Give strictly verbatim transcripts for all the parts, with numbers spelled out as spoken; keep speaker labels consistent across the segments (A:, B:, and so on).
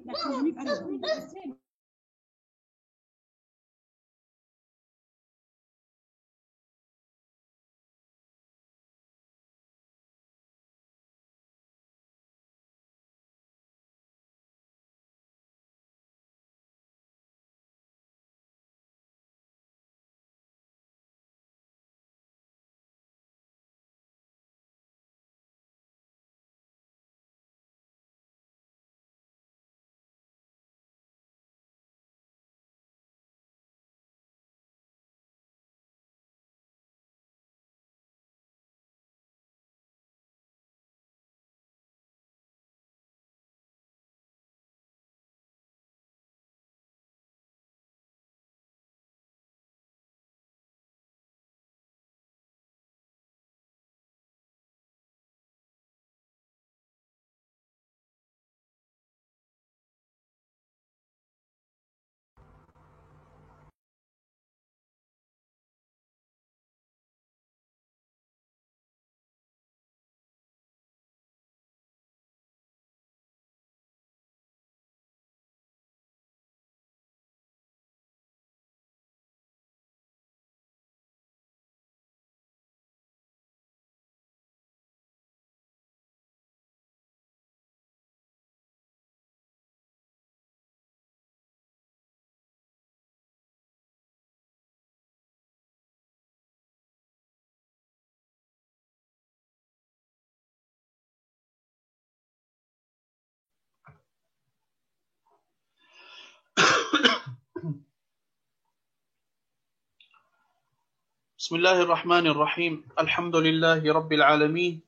A: بسم الله الرحمن الرحيم. الحمد لله رب العالمين،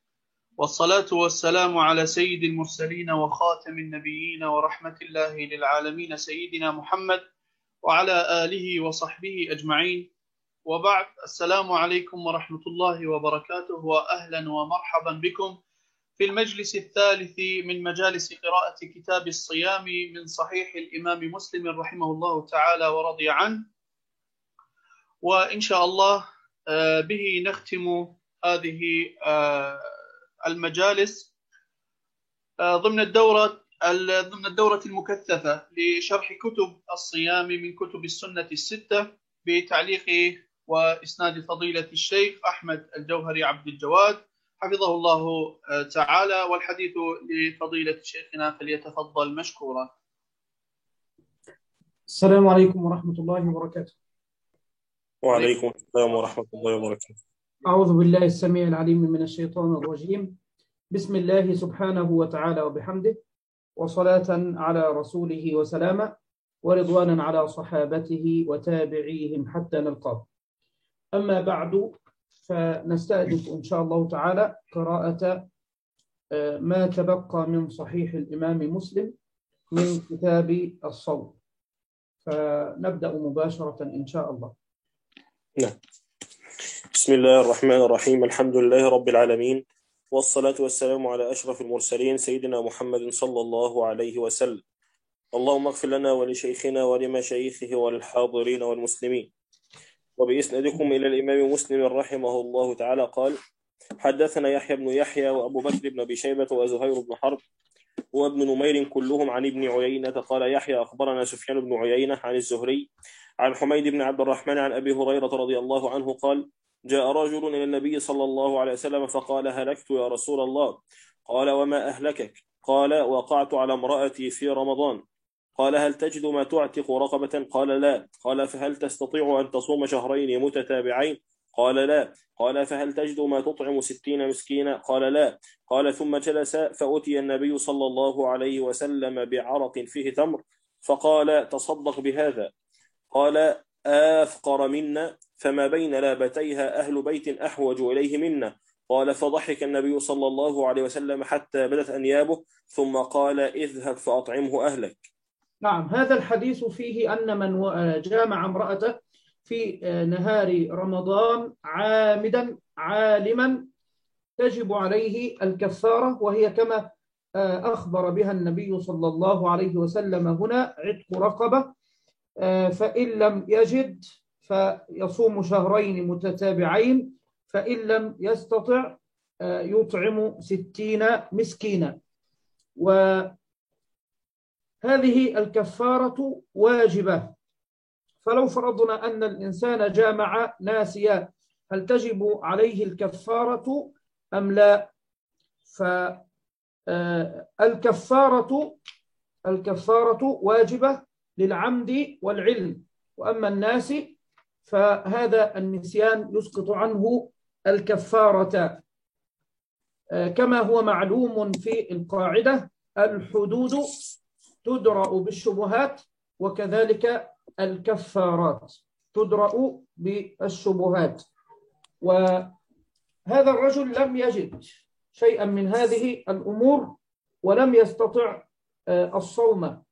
A: والصلاة والسلام على سيد المرسلين وخاتم النبيين ورحمة الله للعالمين سيدنا محمد وعلى آله وصحبه أجمعين، وبعد. السلام عليكم ورحمة الله وبركاته، وأهلا ومرحبا بكم في المجلس الثالث من مجالس قراءة كتاب الصيام من صحيح الإمام مسلم رحمه الله تعالى ورضي عنه، وإن شاء الله به نختم هذه المجالس ضمن الدورة ضمن الدورة المكثفة لشرح كتب الصيام من كتب السنة الستة بتعليق وإسناد فضيلة الشيخ أحمد الجوهري عبد الجواد حفظه الله تعالى، والحديث لفضيلة شيخنا فليتفضل مشكورا.
B: السلام عليكم ورحمة الله وبركاته.
C: وعليكم السلام ورحمة الله وبركاته.
B: أعوذ بالله السميع العليم من الشيطان الرجيم. بسم الله سبحانه وتعالى وبحمده، وصلاة على رسوله وسلاما، ورضوانا على صحابته وتابعيهم حتى نلقاه. أما بعد، فنستهدف إن شاء الله تعالى قراءة ما تبقى من صحيح الإمام مسلم من كتاب الصوم، فنبدأ مباشرة إن شاء الله.
C: نعم. بسم الله الرحمن الرحيم. الحمد لله رب العالمين، والصلاة والسلام على أشرف المرسلين سيدنا محمد صلى الله عليه وسلم. اللهم اغفر لنا ولشيخنا ولمشايخه وللحاضرين والمسلمين. وبإسنادكم إلى الإمام مسلم رحمه الله تعالى قال: حدثنا يحيى بن يحيى وأبو بكر بن أبي شيبة وزهير بن حرب وابن نمير كلهم عن ابن عيينة قال يحيى أخبرنا سفيان بن عيينة عن الزهري عن حميد بن عبد الرحمن عن أبي هريرة رضي الله عنه قال: جاء رجل إلى النبي صلى الله عليه وسلم فقال: هلكت يا رسول الله. قال: وما أهلكك؟ قال: وقعت على امرأتي في رمضان. قال: هل تجد ما تعتق رقبة؟ قال: لا. قال: فهل تستطيع أن تصوم شهرين متتابعين؟ قال: لا. قال: فهل تجد ما تطعم ستين مسكينا؟ قال: لا. قال: ثم جلس فأتي النبي صلى الله عليه وسلم بعرق فيه تمر فقال: تصدق بهذا. قال: آفقر منا، فما بين لابتيها أهل بيت أحوج إليه منا. قال: فضحك النبي صلى الله عليه وسلم حتى بدت أنيابه، ثم قال: اذهب فأطعمه أهلك.
B: نعم، هذا الحديث فيه أن من جامع امرأته في نهار رمضان عامدا عالما تجب عليه الكفارة، وهي كما أخبر بها النبي صلى الله عليه وسلم هنا: عتق رقبة، فإن لم يجد فيصوم شهرين متتابعين، فإن لم يستطع يطعم ستين مسكينا. و هذه الكفارة واجبة. فلو فرضنا أن الإنسان جامع ناسيا، هل تجب عليه الكفارة أم لا؟ فالكفارة الكفارة واجبة للعمد والعلم، وأما الناس فهذا النسيان يسقط عنه الكفارة. كما هو معلوم في القاعدة: الحدود تدرأ بالشبهات، وكذلك الكفارات تدرأ بالشبهات. وهذا الرجل لم يجد شيئا من هذه الأمور ولم يستطع الصوم،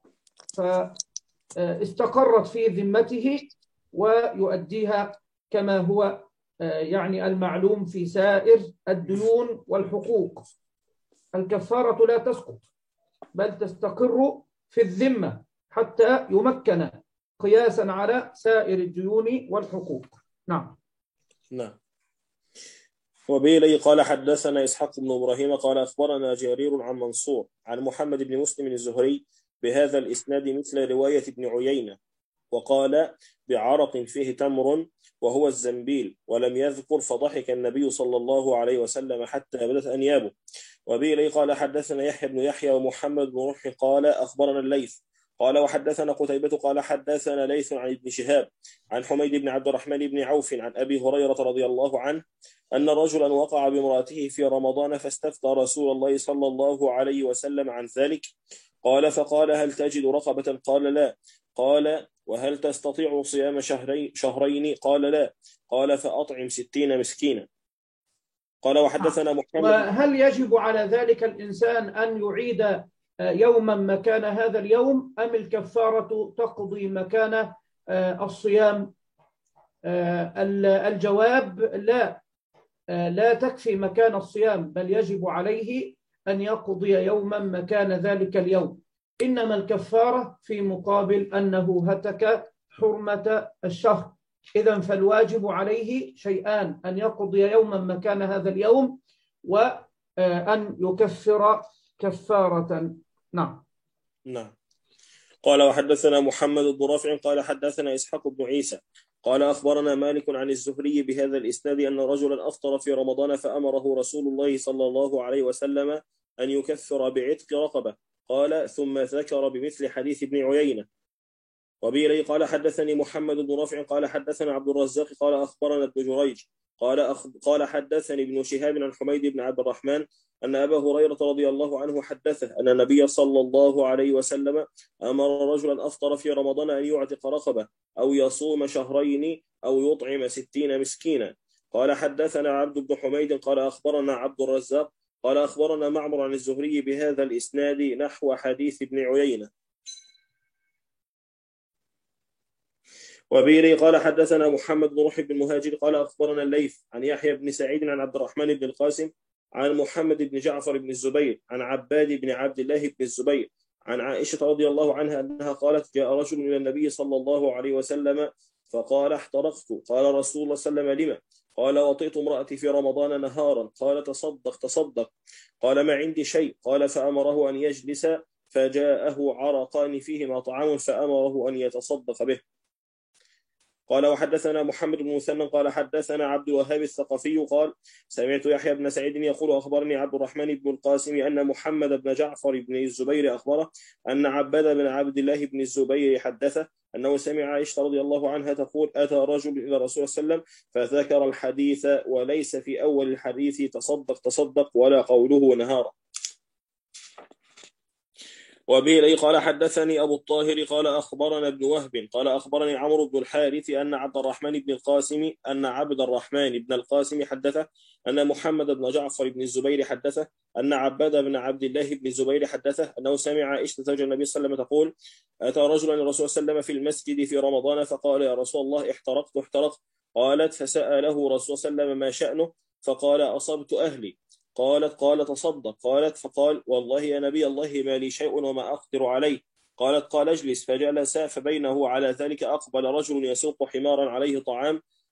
B: فاستقرت في ذمته ويؤديها كما هو يعني المعلوم في سائر الديون والحقوق. الكفارة لا تسقط بل تستقر في الذمة حتى يمكن، قياسا على سائر الديون والحقوق. نعم.
C: نعم. وبه قال حدثنا إسحاق بن إبراهيم قال أخبرنا جرير عن منصور عن محمد بن مسلم الزهري بهذا الإسناد مثل رواية ابن عيينة، وقال بعرق فيه تمر وهو الزنبيل، ولم يذكر فضحك النبي صلى الله عليه وسلم حتى بدت أنيابه. وبه قال حدثنا يحيى بن يحيى ومحمد بن روح قال أخبرنا الليث قال وحدثنا قتيبة قال حدثنا ليث عن ابن شهاب عن حميد بن عبد الرحمن بن عوف عن أبي هريرة رضي الله عنه أن رجلا وقع بامرأته في رمضان فاستفتى رسول الله صلى الله عليه وسلم عن ذلك، قال فقال هل تجد رقبة؟ قال لا. قال وهل تستطيع صيام شهرين, شهرين؟ قال لا. قال فأطعم ستين مسكينا. قال وحدثنا محمد.
B: وهل يجب على ذلك الإنسان أن يعيد يوما مكان هذا اليوم، أم الكفارة تقضي مكان الصيام؟ الجواب لا، لا تكفي مكان الصيام، بل يجب عليه أن يقضي يوما مكان ذلك اليوم. إنما الكفارة في مقابل أنه هتك حرمة الشهر. إذن فالواجب عليه شيئان: أن يقضي يوما مكان هذا اليوم، وأن يكفر كفارة. نعم.
C: نعم. قال وحدثنا محمد بن رافع قال حدثنا إسحاق بن عيسى قال أخبرنا مالك عن الزهري بهذا الإسناد أن رجلا أفطر في رمضان فأمره رسول الله صلى الله عليه وسلم أن يكفر بعتق رقبة. قال ثم ذكر بمثل حديث ابن عيينة. وبه قال حدثني محمد بن رافع قال حدثنا عبد الرزاق قال أخبرنا ابن جريج قال أخ... قال حدثني ابن شهاب عن حميد بن عبد الرحمن أن أبا هريرة رضي الله عنه حدثه أن النبي صلى الله عليه وسلم أمر رجلا أفطر في رمضان أن يعتق رقبة أو يصوم شهرين أو يطعم ستين مسكينا. قال حدثنا عبد بن حميد قال أخبرنا عبد الرزاق قال أخبرنا معمر عن الزهري بهذا الإسناد نحو حديث ابن عيينة. وبه قال حدثنا محمد بن روح بن مهاجر قال أخبرنا الليث عن يحيى بن سعيد عن عبد الرحمن بن القاسم عن محمد بن جعفر بن الزبير عن عباد بن عبد الله بن الزبير عن عائشة رضي الله عنها أنها قالت جاء رجل إلى النبي صلى الله عليه وسلم فقال احترقت. قال رسول الله صلى الله عليه وسلم لما؟ قال وطئت امرأتي في رمضان نهارا. قال تصدق تصدق. قال ما عندي شيء. قال فأمره أن يجلس فجاءه عرقان فيهما طعام فأمره أن يتصدق به. قال وحدثنا محمد بن مثنى قال حدثنا عبد الوهاب الثقفي قال سمعت يحيى بن سعيد يقول أخبرني عبد الرحمن بن القاسم أن محمد بن جعفر بن الزبير أخبره أن عباد بن عبد الله بن الزبير حدثه أنه سمع عائشة رضي الله عنها تقول أتى رجل إلى رسول صلى الله عليه وسلم فذكر الحديث وليس في أول الحديث تصدق تصدق ولا قوله نهارا. وبه قال حدثني أبو الطاهر قال أخبرنا ابن وهب قال أخبرني عمرو بن الحارث أن عبد الرحمن بن القاسم أن عبد الرحمن بن القاسم حدثه أن محمد بن جعفر بن الزبير حدثه أن عباد بن عبد الله بن الزبير حدثه أنه سمع عائشة زوج النبي صلى الله عليه وسلم تقول أتى رجلا الرسول صلى الله عليه وسلم في المسجد في رمضان فقال يا رسول الله احترقت احترقت. قالت فسأله رسول صلى الله عليه وسلم ما شأنه؟ فقال أصبت أهلي. قالت قال تصدق. قالت فقال والله يا نبي الله ما لي شيء وما أقدر عليه. قالت قال اجلس. فجلس فبينه على ذلك أقبل رجل يسوق حمارا عليه طعام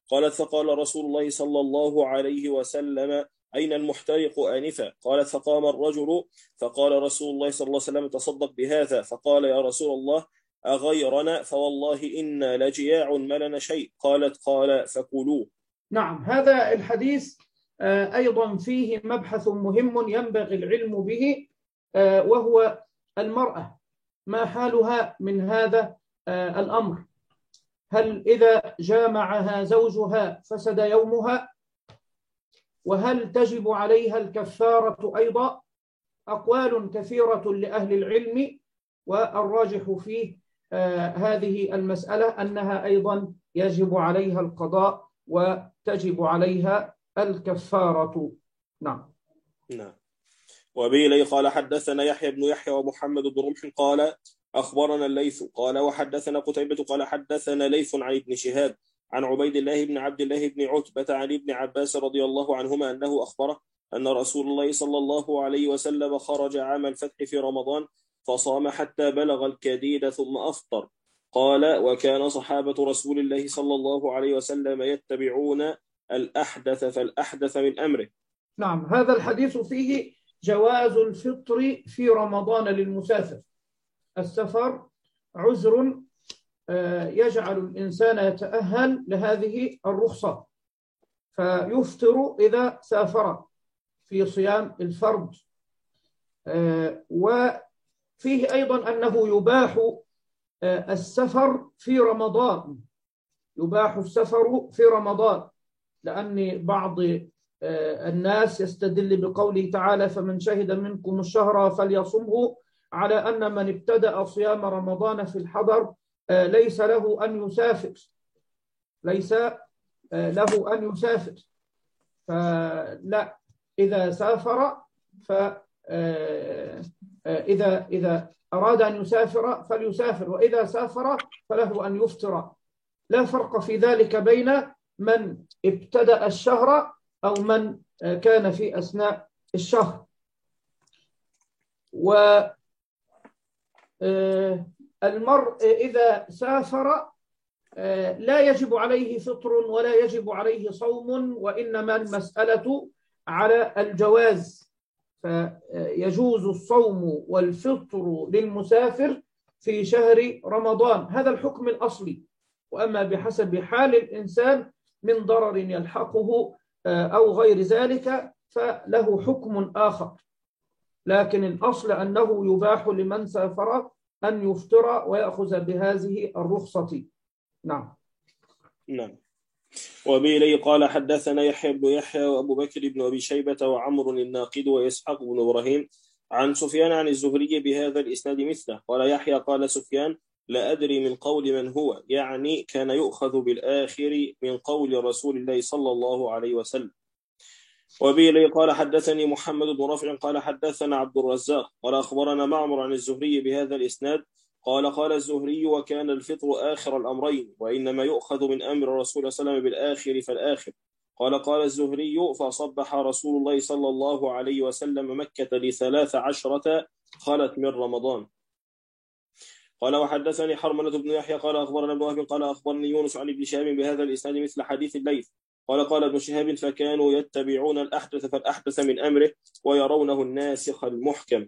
C: قالت فقال رسول الله صلى الله عليه وسلم أين المحترق آنفا؟ قالت فقام الرجل فقال رسول الله صلى الله عليه وسلم تصدق بهذا. فقال يا رسول الله أغيرنا فوالله إنا لجياع ما لنا شيء. قالت قال فكلوه.
B: نعم، هذا الحديث أيضا فيه مبحث مهم ينبغي العلم به، وهو المرأة ما حالها من هذا الأمر. هل إذا جامعها زوجها فسد يومها؟ وهل تجب عليها الكفارة أيضا؟ أقوال كثيرة لأهل العلم، والراجح فيه آه هذه المسألة أنها أيضا يجب عليها القضاء وتجب عليها الكفارة. نعم.
C: نعم. وبه قال حدثنا يحيى بن يحيى ومحمد بن رمح قال أخبرنا الليث قال وحدثنا قتيبة قال حدثنا ليث عن ابن شهاب عن عبيد الله بن عبد الله بن عتبة عن ابن عباس رضي الله عنهما أنه أخبره أن رسول الله صلى الله عليه وسلم خرج عام الفتح في رمضان فصام حتى بلغ الكديد ثم أفطر. قال وكان صحابة رسول الله صلى الله عليه وسلم يتبعون الأحدث فالأحدث من أمره.
B: نعم، هذا الحديث فيه جواز الفطر في رمضان للمسافر. السفر عذر يجعل الإنسان يتأهل لهذه الرخصة، فيفطر إذا سافر في صيام الفرض. وفيه أيضا أنه يباح السفر في رمضان، يباح السفر في رمضان، لأن بعض الناس يستدل بقوله تعالى فمن شهد منكم الشهر فليصمه، على أن من ابتدأ صيام رمضان في الحضر ليس له أن يسافر، ليس له أن يسافر. فلا، إذا سافر فإذا إذا أراد أن يسافر فليسافر، وإذا سافر فله أن يفطر. لا فرق في ذلك بين من ابتدأ الشهر أو من كان في أثناء الشهر. والمرء إذا سافر لا يجب عليه فطر ولا يجب عليه صوم، وإنما المسألة على الجواز، فيجوز الصوم والفطر للمسافر في شهر رمضان، هذا الحكم الأصلي. وأما بحسب حال الإنسان من ضرر يلحقه أو غير ذلك فله حكم آخر، لكن الأصل أنه يباح لمن سافر أن يفطر ويأخذ بهذه الرخصة. نعم.
C: نعم. وبه إليه قال حدثنا يحيى بن يحيى وأبو بكر بن أبي شيبة وعمر الناقد وإسحاق بن إبراهيم عن سفيان عن الزهري بهذا الإسناد مثله. قال يحيى قال سفيان لا أدري من قول من هو، يعني كان يؤخذ بالآخر من قول رسول الله صلى الله عليه وسلم. وبه إليه قال حدثني محمد بن رافع قال حدثنا عبد الرزاق قال أخبرنا معمر عن الزهري بهذا الإسناد قال قال الزهري وكان الفطر آخر الأمرين، وإنما يؤخذ من أمر الرسول صلى الله عليه وسلم بالآخر فالآخر. قال قال الزهري فصبح رسول الله صلى الله عليه وسلم مكة لثلاث عشرة خلت من رمضان. قال وحدثني حرملة بن يحيى قال أخبرنا ابن وهب قال أخبرني يونس عن ابن شهاب بهذا الإسناد مثل حديث الليث. قال قال ابن شهاب فكانوا يتبعون الأحدث فالأحدث من أمره ويرونه الناسخ المحكم.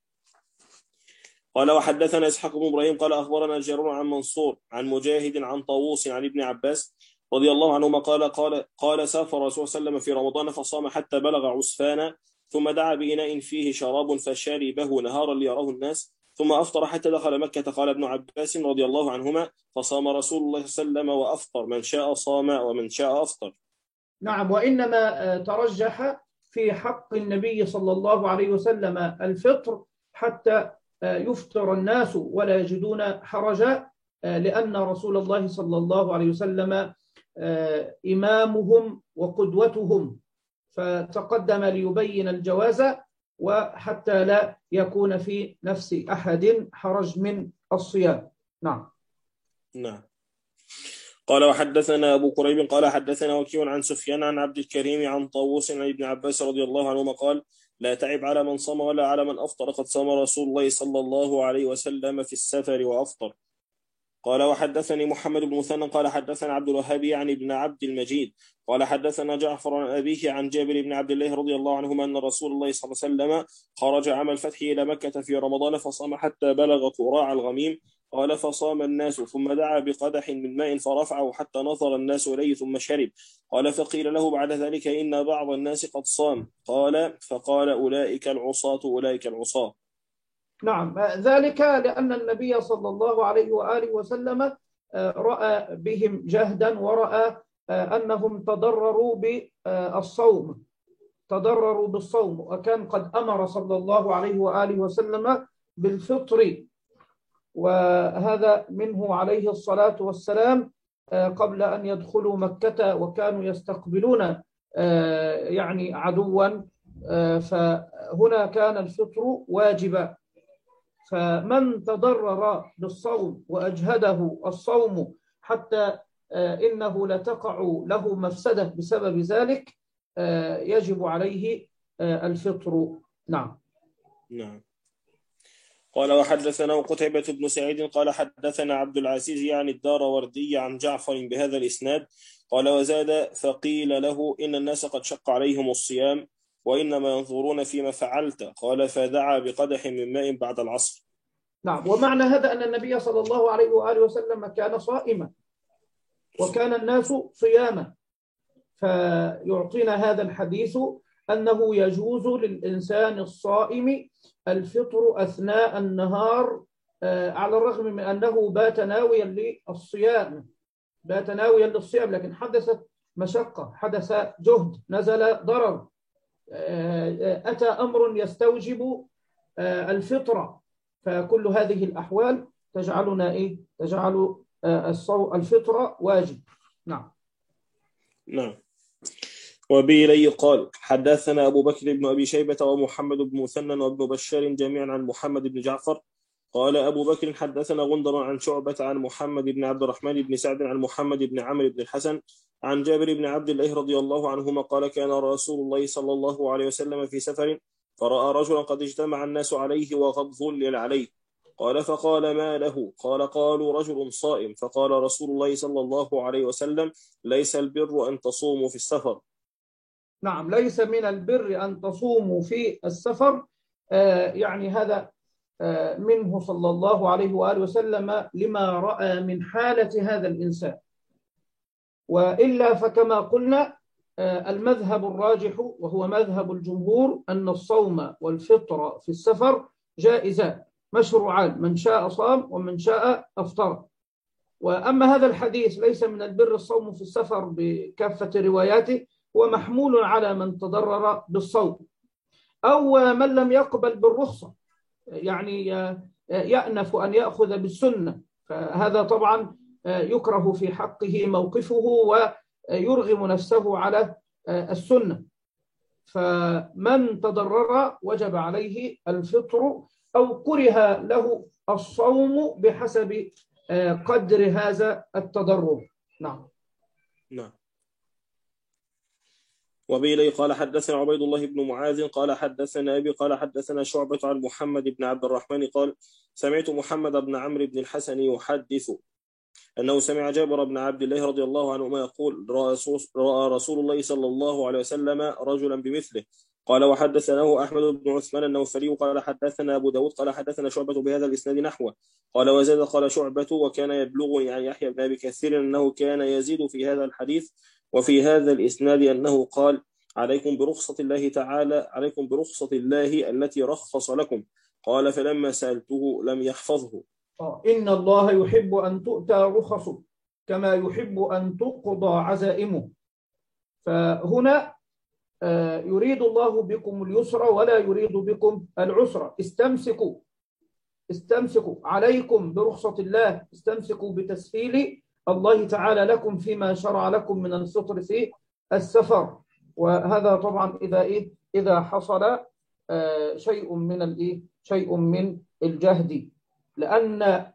C: قال وحدثنا إسحاق بن إبراهيم قال أخبرنا الجارون عن منصور عن مجاهد عن طاووس عن ابن عباس رضي الله عنهما قال قال قال سافر الرسول صلى الله عليه وسلم في رمضان فصام حتى بلغ عسفان ثم دعا بإناء فيه شراب فشربه نهارا ليراه الناس ثم أفطر حتى دخل مكة. قال ابن عباس رضي الله عنهما فصام رسول الله صلى الله عليه وسلم وأفطر، من شاء صام ومن شاء أفطر.
B: نعم، وإنما ترجح في حق النبي صلى الله عليه وسلم الفطر حتى يفطر الناس ولا يجدون حرجا، لأن رسول الله صلى الله عليه وسلم إمامهم وقدوتهم، فتقدم ليبين الجواز وحتى لا يكون في نفس أحد حرج من الصيام. نعم.
C: نعم. قال وحدثنا أبو كريب قال حدثنا وكيع عن سفيان عن عبد الكريم عن طاووس عن ابن عباس رضي الله عنهما قال لا تعب على من صام ولا على من أفطر، قد صام رسول الله صلى الله عليه وسلم في السفر وأفطر. قال وحدثني محمد بن مثنى قال حدثنا عبد الوهاب يعني بن عبد المجيد قال حدثنا جعفر عن أبيه عن جابر بن عبد الله رضي الله عنهما أن رسول الله صلى الله عليه وسلم خرج عام الفتح إلى مكة في رمضان فصام حتى بلغ قراع الغميم. قال فصام الناس ثم دعا بقدح من ماء فرفعه حتى نظر الناس إليه ثم شرب. قال فقيل له بعد ذلك إن بعض الناس قد صام. قال فقال أولئك العصاة أولئك العصاة.
B: نعم، ذلك لأن النبي صلى الله عليه وآله وسلم رأى بهم جهدا ورأى أنهم تضرروا بالصوم تضرروا بالصوم وكان قد أمر صلى الله عليه وآله وسلم بالفطر، وهذا منه عليه الصلاة والسلام قبل أن يدخلوا مكة وكانوا يستقبلون يعني عدوا، فهنا كان الفطر واجبا. فمن تضرر بالصوم وأجهده الصوم حتى إنه لتقع له مفسدة بسبب ذلك يجب عليه الفطر. نعم.
C: نعم. قال وحدثنا قتيبة بن سعيد قال حدثنا عبد العزيز يعني الداروردي عن جعفر بهذا الإسناد قال وزاد فقيل له إن الناس قد شق عليهم الصيام وإنما ينظرون فيما فعلت. قال فدعا بقدح من ماء بعد العصر.
B: نعم، ومعنى هذا أن النبي صلى الله عليه وآله وسلم كان صائما وكان الناس صياما، فيعطينا هذا الحديث أنه يجوز للإنسان الصائم الفطر أثناء النهار على الرغم من أنه بات ناويا للصيام بات ناويا للصيام لكن حدثت مشقة، حدث جهد، نزل ضرر، أتى أمر يستوجب الفطرة، فكل هذه الأحوال تجعلنا إيه؟ تجعل الفطرة واجب. نعم.
C: نعم. وبه قال حدثنا أبو بكر بن أبي شيبة ومحمد بن مثنى وابن بشار جميعا عن محمد بن جعفر. قال أبو بكر حدثنا غندر عن شعبة عن محمد بن عبد الرحمن بن سعد عن محمد بن عمرو بن الحسن عن جابر بن عبد الله رضي الله عنهما قال كان رسول الله صلى الله عليه وسلم في سفر فرأى رجلا قد اجتمع الناس عليه وقد ظلل عليه. قال فقال ما له؟ قال قالوا رجل صائم. فقال رسول الله صلى الله عليه وسلم ليس البر أن تصوموا في السفر.
B: نعم، ليس من البر أن تصوموا في السفر، آه يعني هذا آه منه صلى الله عليه وآله وسلم لما رأى من حالة هذا الإنسان، وإلا فكما قلنا آه المذهب الراجح وهو مذهب الجمهور أن الصوم والفطر في السفر جائزان مشروعان، من شاء صام ومن شاء أفطر. وأما هذا الحديث ليس من البر الصوم في السفر بكافة رواياته هو محمول على من تضرر بالصوم أو من لم يقبل بالرخصة، يعني يأنف أن يأخذ بالسنة، فهذا طبعا يكره في حقه موقفه ويرغم نفسه على السنة. فمن تضرر وجب عليه الفطر أو كره له الصوم بحسب قدر هذا التضرر. نعم.
C: نعم. وبه قال حدثنا عبيد الله بن معاذ قال حدثنا أبي قال حدثنا شعبة عن محمد بن عبد الرحمن قال سمعت محمد بن عمرو بن الحسن يحدث أنه سمع جابر بن عبد الله رضي الله عنهما يقول رأى رسول الله صلى الله عليه وسلم رجلا بمثله. قال وحدثناه أحمد بن عثمان النوفلي قال حدثنا أبو داود قال حدثنا شعبة بهذا الإسناد نحوه. قال وزاد قال شعبة وكان يبلغني عن يحيى بن أبي كثير أنه كان يزيد في هذا الحديث وفي هذا الإسناد أنه قال عليكم برخصة الله تعالى عليكم برخصة الله التي رخص لكم. قال فلما سألته لم يحفظه.
B: إن الله يحب أن تؤتى رخصه كما يحب أن تقضى عزائمه. فهنا يريد الله بكم اليسر ولا يريد بكم العسر. استمسكوا استمسكوا عليكم برخصة الله، استمسكوا بتسهيل الله تعالى لكم فيما شرع لكم من الفطر في السفر. وهذا طبعا إذا إيه إذا حصل شيء من الإيه شيء من الجهد، لأن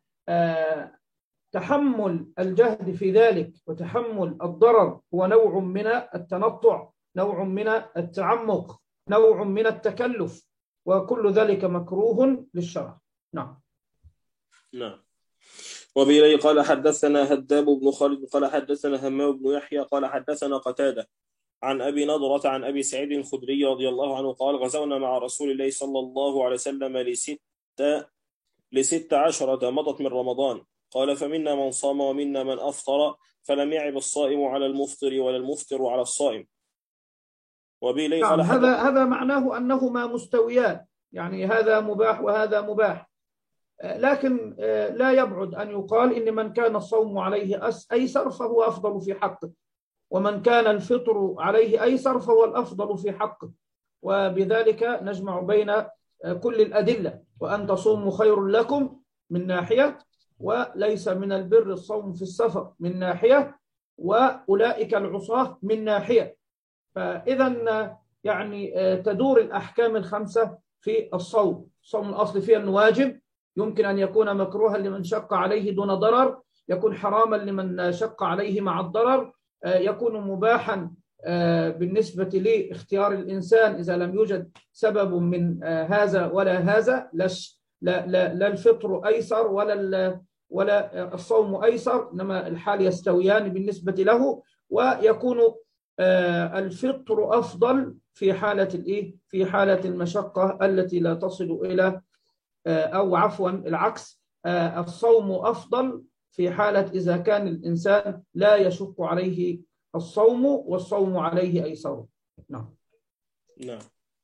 B: تحمل الجهد في ذلك وتحمل الضرر هو نوع من التنطع، نوع من التعمق، نوع من التكلف، وكل ذلك مكروه للشرع. نعم.
C: نعم. وبإليه قال حدثنا هداب بن خالد قال حدثنا همام بن يحيى قال حدثنا قتادة عن أبي نضرة عن أبي سعيد الخدري رضي الله عنه قال غزونا مع رسول الله صلى الله عليه وسلم لست لست عشرة مضت من رمضان قال فمنا من صام ومنا من أفطر فلم يعب الصائم على المفطر ولا المفطر على الصائم. وبإليه
B: نعم
C: قال
B: هذا هذا معناه أنهما مستويان، يعني هذا مباح وهذا مباح، لكن لا يبعد أن يقال إن من كان الصوم عليه أيسر فهو أفضل في حقه، ومن كان الفطر عليه أيسر فهو الأفضل في حقه، وبذلك نجمع بين كل الأدلة. وأن تصوموا خير لكم من ناحية، وليس من البر الصوم في السفر من ناحية، وأولئك العصاة من ناحية. فإذا يعني تدور الأحكام الخمسة في الصوم. الصوم الأصل فيه أنه واجب، يمكن أن يكون مكروها لمن شق عليه دون ضرر، يكون حراما لمن شق عليه مع الضرر، يكون مباحا بالنسبة لاختيار الإنسان إذا لم يوجد سبب من هذا ولا هذا، لا لا لا الفطر أيسر ولا ولا الصوم أيسر، إنما الحال يستويان بالنسبة له، ويكون الفطر أفضل في حالة الإيه؟ في حالة المشقة التي لا تصل إلى، أو عفوا العكس، الصوم أفضل في حالة إذا كان الإنسان لا يشق عليه الصوم والصوم عليه أيسر. نعم.
C: نعم.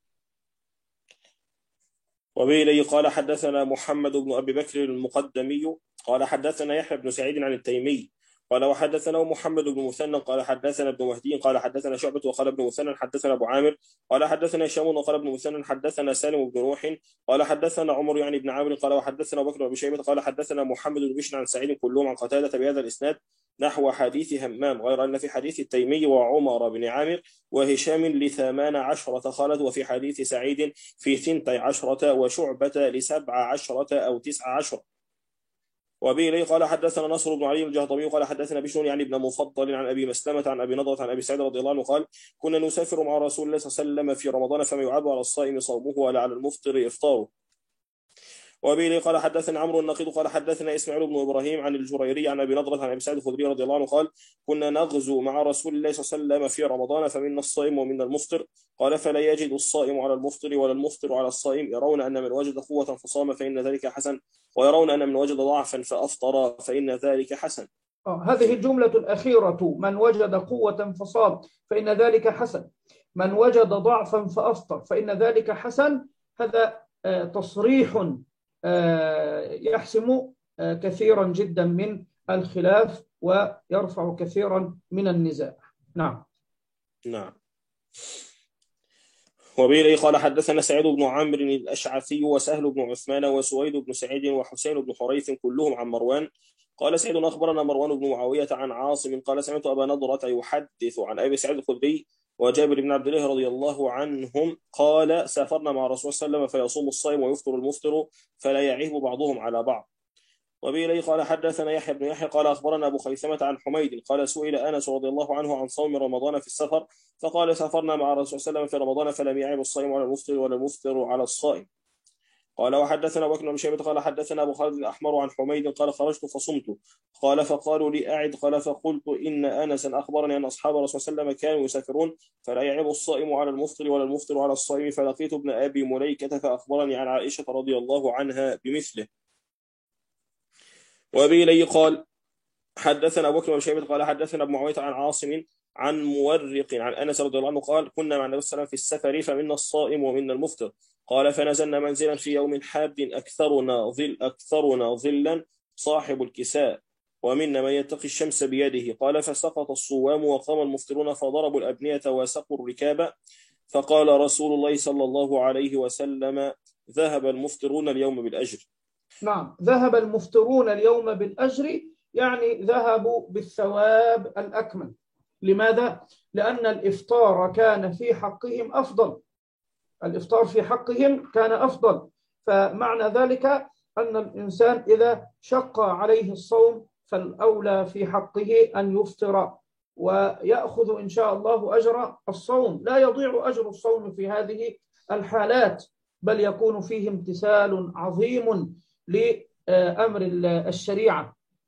C: وبإليه قال حدثنا محمد بن أبي بكر المقدمي قال حدثنا يحيى بن سعيد عن التيمي قال وحدثنا محمد بن مثنى قال حدثنا ابن مهدي قال حدثنا شعبة وقال ابن مثنى حدثنا أبو عامر قال حدثنا هشام وقال ابن مثنى حدثنا سالم بن نوح قال حدثنا عمر يعني بن عامر قال وحدثنا أبو بكر بن شيبة قال حدثنا محمد بن بشر عن سعيد كلهم عن قتادة بهذا الإسناد نحو حديث همام، غير أن في حديث التيمي وعمر بن عامر وهشام لثمان عشرة خالد، وفي حديث سعيد في ثنتي عشرة وشعبة لسبع عشرة أو تسع عشرة. وبه قال حدثنا نصر بن علي الجهضمي قال حدثنا بشر يعني ابن مفضل عن ابي مسلمه عن ابي نضره عن ابي سعيد رضي الله عنه قال كنا نسافر مع رسول الله صلى الله عليه وسلم في رمضان فما يعاب على الصائم صومه ولا على المفطر افطاره. وبه قال حدثنا عمرو النقيض قال حدثنا اسماعيل بن ابراهيم عن الجريري عن ابي نضره عن ابي سعيد الخدري رضي الله عنه قال كنا نغزو مع رسول الله صلى الله عليه وسلم في رمضان فمنا الصائم ومنا المفطر قال فلا يجد الصائم على المفطر ولا المفطر على الصائم، يرون ان من وجد قوه فصام فان ذلك حسن، ويرون ان من وجد ضعفا فافطر فان ذلك حسن.
B: آه هذه الجمله الاخيره، من وجد قوه فصام فان ذلك حسن، من وجد ضعفا فافطر فان ذلك حسن، هذا آه تصريح يحسم كثيرا جدا من الخلاف ويرفع كثيرا من النزاع. نعم.
C: نعم. وبه قال حدثنا سعيد بن عمرو الأشعثي وسهل بن عثمان وسويد بن سعيد وحسين بن حريث كلهم عن مروان قال سعيد أخبرنا مروان بن معاوية عن عاصم قال سمعت أبا نضرة يحدث عن أبي سعيد الخدري وجابر بن عبد الله رضي الله عنهم قال سافرنا مع رسول الله صلى الله عليه وسلم فيصوم الصائم ويفطر المفطر فلا يعيب بعضهم على بعض. وبه قال حدثنا يحيى بن يحيى قال أخبرنا أبو خيثمة عن حميد قال سئل أنس رضي الله عنه عن صوم رمضان في السفر فقال سافرنا مع رسول الله صلى الله عليه وسلم في رمضان فلم يعيب الصائم على المفطر ولا المفطر على الصائم. قال وحدثنا أبو بكر بن شيبة قال حدثنا أبو خالد الأحمر عن حميد قال خرجت فصمت قال فقالوا لي أعد قال فقلت إن أنسا أخبرني أن أصحاب رسول الله صلى الله عليه وسلم كانوا يسافرون فلا يعيب الصائم على المفطر ولا المفطر على الصائم، فلقيت ابن أبي مليكة فأخبرني عن عائشة رضي الله عنها بمثله. وبه قال حدثنا أبو بكر بن شيبة قال حدثنا ابن معاوية عن عاصم عن مورق عن أنس رضي الله عنه قال كنا مع النبي صلى الله عليه وسلم في السفر فمنا الصائم ومنا المفطر قال فنزلنا منزلا في يوم حاد أكثرنا ظل أكثرنا ظلا صاحب الكساء ومنا من يتقي الشمس بيده قال فسقط الصوام وقام المفطرون فضربوا الأبنية وسقوا الركاب فقال رسول الله صلى الله عليه وسلم ذهب المفطرون اليوم بالأجر.
B: نعم، ذهب المفطرون اليوم بالأجر، يعني ذهبوا بالثواب الأكمل. لماذا؟ لأن الإفطار كان في حقهم أفضل، الإفطار في حقهم كان أفضل، فمعنى ذلك أن الإنسان إذا شق عليه الصوم فالأولى في حقه أن يفطر ويأخذ إن شاء الله أجر الصوم. لا يضيع أجر الصوم في هذه الحالات، بل يكون فيه امتثال عظيم لأمر الشريعة.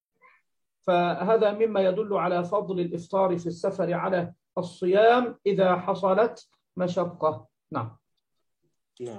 B: فهذا مما يدل على فضل الإفطار في السفر على الصيام إذا حصلت مشقة. نعم.
C: نعم.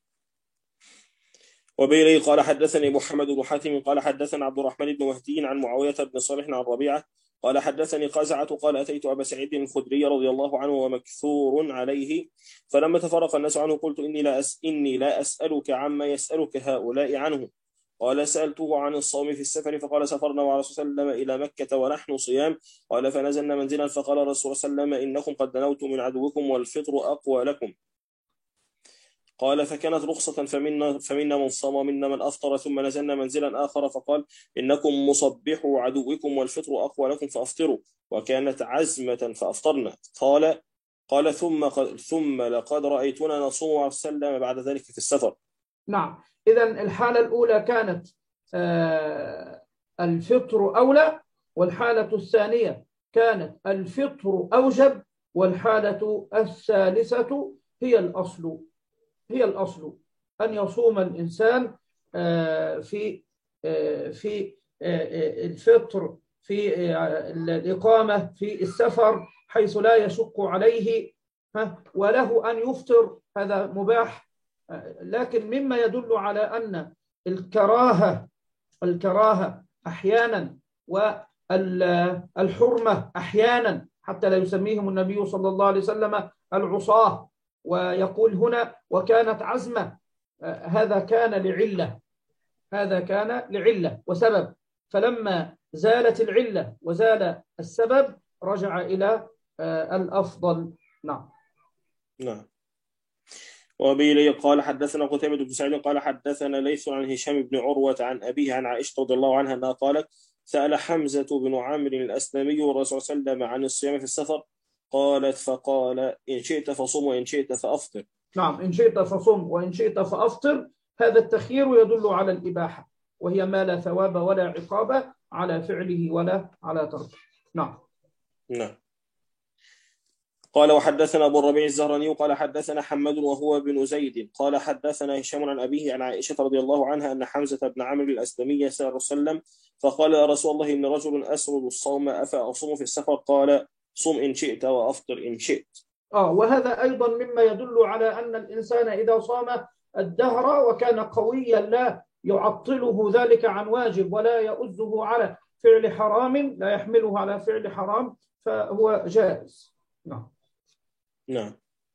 C: وبه قال حدثني محمد بن حاتم قال حدثنا عبد الرحمن بن مهدي عن معاوية بن صالح عن ربيعة قال حدثني قزعة قال أتيت أبا سعيد الخدري رضي الله عنه ومكثور عليه، فلما تفرق الناس عنه قلت إني لا, أس إني لا أسألك عما يسألك هؤلاء عنه. قال سألته عن الصوم في السفر فقال سافرنا مع رسول الله صلى الله عليه وسلم إلى مكة ونحن صيام. قال فنزلنا منزلا فقال رسول الله صلى الله عليه وسلم إنكم قد دنوتم من عدوكم والفطر أقوى لكم. قال فكانت رخصة فمنا, فمنا من صام ومنا من أفطر، ثم نزلنا منزلا آخر فقال إنكم مصبحوا عدوكم والفطر أقوى لكم فأفطروا، وكانت عزمة فأفطرنا. قال قال ثم ثم لقد رأيتنا نصوم وسلم بعد ذلك في السفر.
B: نعم. إذن الحالة الأولى كانت آه الفطر أولى، والحالة الثانية كانت الفطر أوجب، والحالة الثالثة هي الأصل هي الأصل أن يصوم الإنسان في في الفطر في الإقامة في السفر حيث لا يشق عليه، وله أن يفطر، هذا مباح. لكن مما يدل على أن الكراهة الكراهة أحيانا والحرمة أحيانا، حتى لا يسميهم النبي صلى الله عليه وسلم العصاة، ويقول هنا وكانت عزمة، هذا كان لعلة هذا كان لعلة وسبب، فلما زالت العلة وزال السبب رجع إلى الأفضل. نعم.
C: نعم. وبه قال حدثنا قتيبة بن سعيد قال حدثنا ليث عن هشام بن عروة عن أبيه عن عائشة رضي الله عنها أنها قالت سأل حمزة بن عمرو الأسلمي والرسول صلى الله عليه وسلم عن الصيام في السفر، قالت فقال إن شئت فصم وإن شئت فأفطر.
B: نعم، إن شئت فصم وإن شئت فأفطر، هذا التخيير يدل على الإباحة، وهي ما لا ثواب ولا عقاب على فعله ولا على تركه. نعم.
C: نعم. قال وحدثنا أبو الربيع الزهراني قال حدثنا حماد وهو بن زيد قال حدثنا هشام عن أبيه عن عائشة رضي الله عنها أن حمزة بن عمرو الأسلمي سأل الرسول صلى الله عليه وسلم فقال يا رسول الله إن رجل أسرد الصوم أفأصوم في السفر؟ قال صم إن شئت وأفطر إن شئت.
B: آه وهذا أيضا مما يدل على أن الإنسان إذا صام الدهر وكان قويا لا يعطله ذلك عن واجب ولا يؤذه على فعل حرام، لا يحمله على فعل حرام، فهو جائز. نعم.
C: نعم.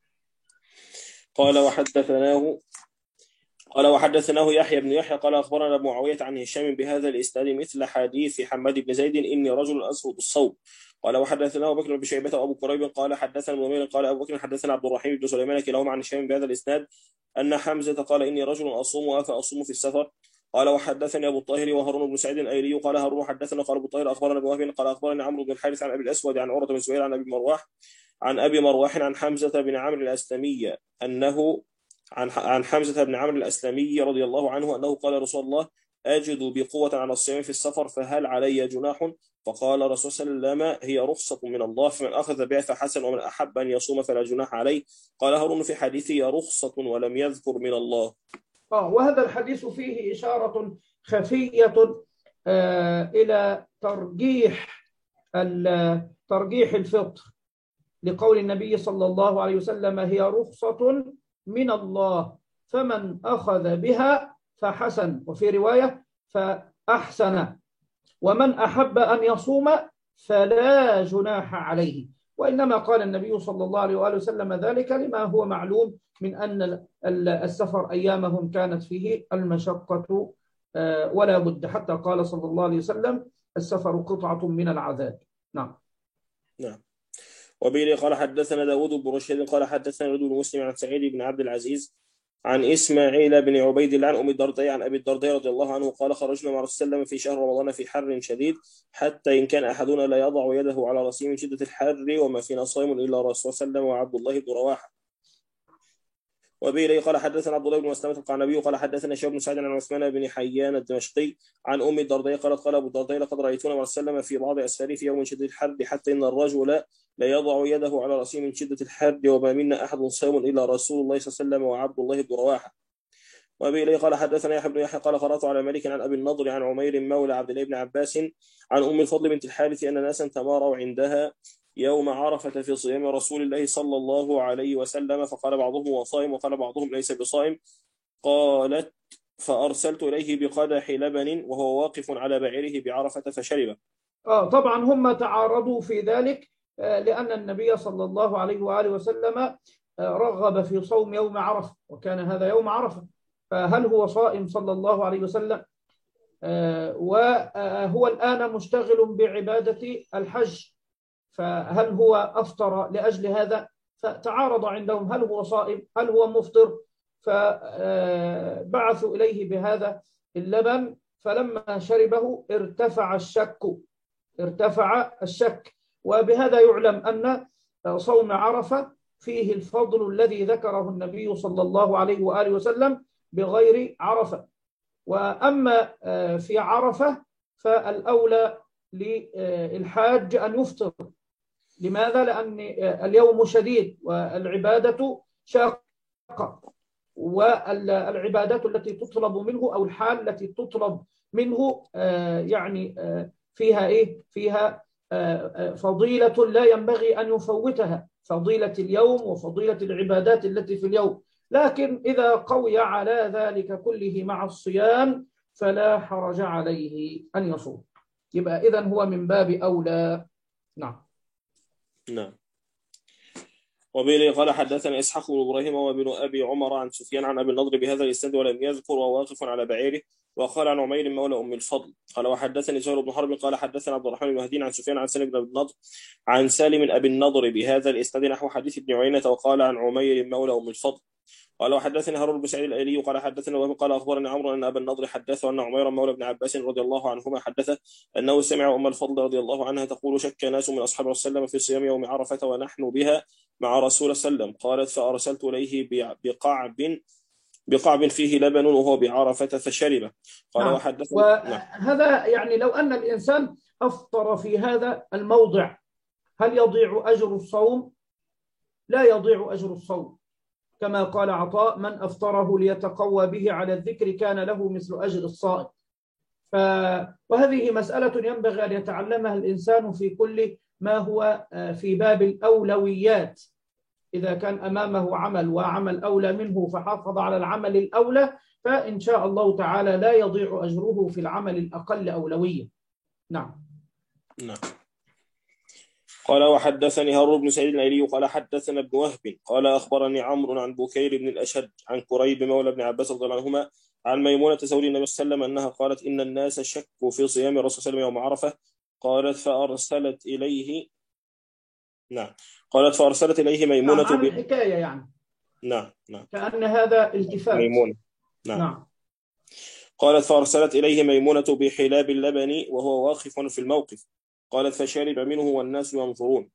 C: قال وحدثناه قال وحدثناه يحيى بن يحيى قال أخبرنا معاوية عن هشام بهذا الإسناد مثل حديث حماد بن زيد إني رجل أسرد الصوم. قال وحدثناه أبو بكر بن شيبة وأبو كريب قال حدثنا ابن قال أبو بكر حدثنا عبد الرحيم بن سليمان كلاهما عن هشام بهذا الإسناد أن حمزة قال إني رجل أصوم وأفأصوم في السفر. قال وحدثني أبو الطاهر وهارون بن سعيد الأيلي قال هارون حدثنا قال أبو الطاهر أخبرنا أبو وهب قال أخبرني عمرو بن الحارث عن أبي الأسود عن عروة بن زبير عن أبي مروح عن أبي مروح عن حمزة بن عمرو الأسلمي أنه عن عن حمزة بن عمرو الأسلمي رضي الله عنه أنه قال رسول الله أجد بقوة على الصيام في السفر فهل علي جناح؟ فقال رسول صلى الله عليه وسلم هي رخصة من الله فمن أخذ بها فحسن ومن أحب أن يصوم فلا جناح عليه. قال هارون في حديثه هي رخصة ولم يذكر من الله.
B: آه وهذا الحديث فيه إشارة خفية آه إلى ترجيح ترجيح الفطر لقول النبي صلى الله عليه وسلم هي رخصة من الله فمن أخذ بها فحسن، وفي رواية فأحسن، ومن أحب أن يصوم فلا جناح عليه. وإنما قال النبي صلى الله عليه وآله وسلم ذلك لما هو معلوم من أن السفر أيامهم كانت فيه المشقة ولا بد، حتى قال صلى الله عليه وسلم السفر قطعة من العذاب. نعم.
C: نعم. وبه قال حدثنا داود بن رشيد قال حدثنا رجل مسلم عن سعيد بن عبد العزيز عن إسماعيل بن عبيد الله عن أم الدرداء عن أبي الدرداء رضي الله عنه قال خرجنا مع رسول الله في شهر رمضان في حر شديد حتى إن كان أحدنا لا يضع يده على رأسه من شدة الحر وما فينا صائم إلا رسول صلى الله عليه وسلم وعبد الله بن رواحة. وبه قال حدثنا عبد الله بن مسلمة القعنبي قال حدثنا شيخ بن سعد عن عثمان بن حيان الدمشقي عن أم الدرداء قالت قال أبو الدرداء لقد رأيتنا مع رسول الله في بعض أسفاره في يوم شدة الحر حتى إن الرجل لا يضع يده على رأسه من شدة الحر وما منا أحد صائم إلا رسول الله صلى الله عليه وسلم وعبد الله بن رواحة. وأبي إليه قال حدثنا يحيى بن يحيى قال قرأت على مالك عن أبي النضر عن عمير مولى عبد الله بن عباس عن أم الفضل بنت الحارث أن ناسا تماروا عندها يوم عرفة في صيام رسول الله صلى الله عليه وسلم، فقال بعضهم هو صائم وقال بعضهم ليس بصائم. قالت فأرسلت إليه بقدح لبن وهو واقف على بعيره بعرفة فشرب.
B: آه طبعا هم تعارضوا في ذلك، آه لأن النبي صلى الله عليه وآله وسلم آه رغب في صوم يوم عرفة، وكان هذا يوم عرفة، فهل هو صائم صلى الله عليه وسلم؟ آه وهو الآن مشتغل بعبادة الحج، فهل هو أفطر لأجل هذا؟ فتعارض عندهم، هل هو صائم هل هو مفطر؟ فبعثوا إليه بهذا اللبن، فلما شربه ارتفع الشك ارتفع الشك وبهذا يعلم أن صوم عرفة فيه الفضل الذي ذكره النبي صلى الله عليه وآله وسلم بغير عرفة. وأما في عرفة فالأولى للحاج أن يفطر. لماذا؟ لأن اليوم شديد والعبادة شاقة، والعبادات التي تطلب منه أو الحال التي تطلب منه يعني فيها إيه؟ فيها فضيلة لا ينبغي أن يفوتها، فضيلة اليوم وفضيلة العبادات التي في اليوم. لكن إذا قوي على ذلك كله مع الصيام فلا حرج عليه أن يصوم، يبقى إذن هو من باب أولى. نعم.
C: نعم. وبه قال حدثنا إسحاق بن إبراهيم وابن أبي عمر عن سفيان عن أبي النضر بهذا الإسناد ولم يذكر وهو واقف على بعيره. وقال عن عمير مولى أم الفضل قال وحدثني زهير بن حرب قال حدثنا عبد الرحمن بن مهدي عن سفيان عن سالم بن أبي النضر عن سالم أبي النضر بهذا الإسناد نحو حديث ابن عيينة. وقال عن عمير مولى أم الفضل قال وحدثني هارون بن سعيد الأيلي قال حدثنا وهو قال أخبرني عمرو أن أبا النضر حدثه أن عمير مولى ابن عباس رضي الله عنهما حدثه أنه سمع أم الفضل رضي الله عنها تقول شك ناس من أصحاب رسول الله في صيام يوم عرفة ونحن بها مع رسول صلى الله عليه وسلم. قالت فأرسلت إليه بقعب بقعب فيه لبن وهو بعرفة فشربه. قال
B: نعم.
C: وحدثني
B: وهذا يعني لو أن الإنسان أفطر في هذا الموضع هل يضيع أجر الصوم؟ لا يضيع أجر الصوم، كما قال عطاء من أفطره ليتقوى به على الذكر كان له مثل أجر الصائم. ف... وهذه مسألة ينبغي أن يتعلمها الإنسان في كل ما هو في باب الأولويات. إذا كان أمامه عمل وعمل أولى منه فحافظ على العمل الأولى فإن شاء الله تعالى لا يضيع أجره في العمل الأقل أولوية. نعم.
C: نعم. قال وحدثني هارون بن سعيد الأيلي قال حدثنا ابن وهب قال أخبرني عمرو عن بكير بن الأشد عن كريب مولى ابن عباس رضي الله عنهما عن ميمونة زوج النبي صلى الله عليه وسلم أنها قالت إن الناس شكوا في صيام الرسول صلى الله عليه وسلم يوم عرفة. قالت فأرسلت إليه نعم قالت فأرسلت إليه ميمونة
B: نعم. عن الحكاية يعني
C: نعم نعم
B: كأن هذا التفات
C: ميمونة نعم.
B: نعم.
C: قالت فأرسلت إليه ميمونة بحلاب اللبن وهو واقف في الموقف. قالت فشرب منه والناس ينظرون.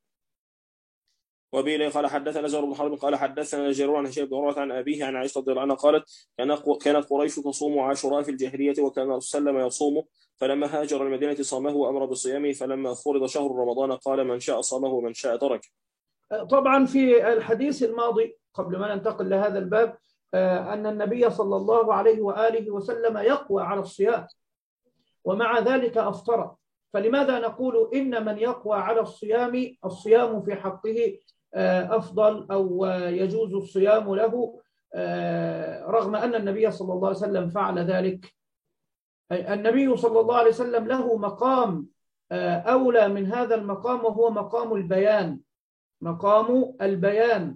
C: وبه قال حدثنا زهير بن حرب قال حدثنا جرير عن هشام بن عروة عن أبيه عن عائشة رضي الله عنها قالت كانت قريش تصوم عاشوراء في الجاهلية وكان الرسول صلى الله عليه وسلم يصومه فلما هاجر المدينة صامه وأمر بصيامه فلما فرض شهر رمضان قال من شاء صامه ومن شاء ترك.
B: طبعا في الحديث الماضي قبل ما ننتقل لهذا الباب أن النبي صلى الله عليه وآله وسلم يقوى على الصيام ومع ذلك أفطر. فلماذا نقول إن من يقوى على الصيام الصيام في حقه أفضل أو يجوز الصيام له رغم أن النبي صلى الله عليه وسلم فعل ذلك؟ النبي صلى الله عليه وسلم له مقام أولى من هذا المقام وهو مقام البيان مقام البيان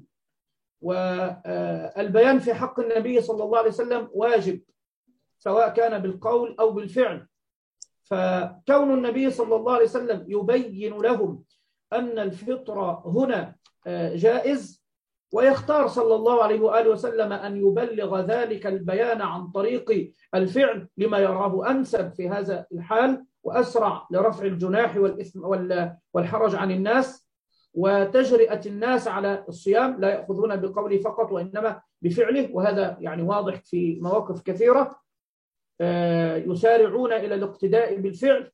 B: والبيان في حق النبي صلى الله عليه وسلم واجب سواء كان بالقول أو بالفعل. فكون النبي صلى الله عليه وسلم يبين لهم أن الفطر هنا جائز ويختار صلى الله عليه وآله وسلم أن يبلغ ذلك البيان عن طريق الفعل لما يراه أنسب في هذا الحال وأسرع لرفع الجناح والإثم والحرج عن الناس وتجرئة الناس على الصيام، لا يأخذون بقوله فقط وإنما بفعله، وهذا يعني واضح في مواقف كثيرة يسارعون إلى الاقتداء بالفعل.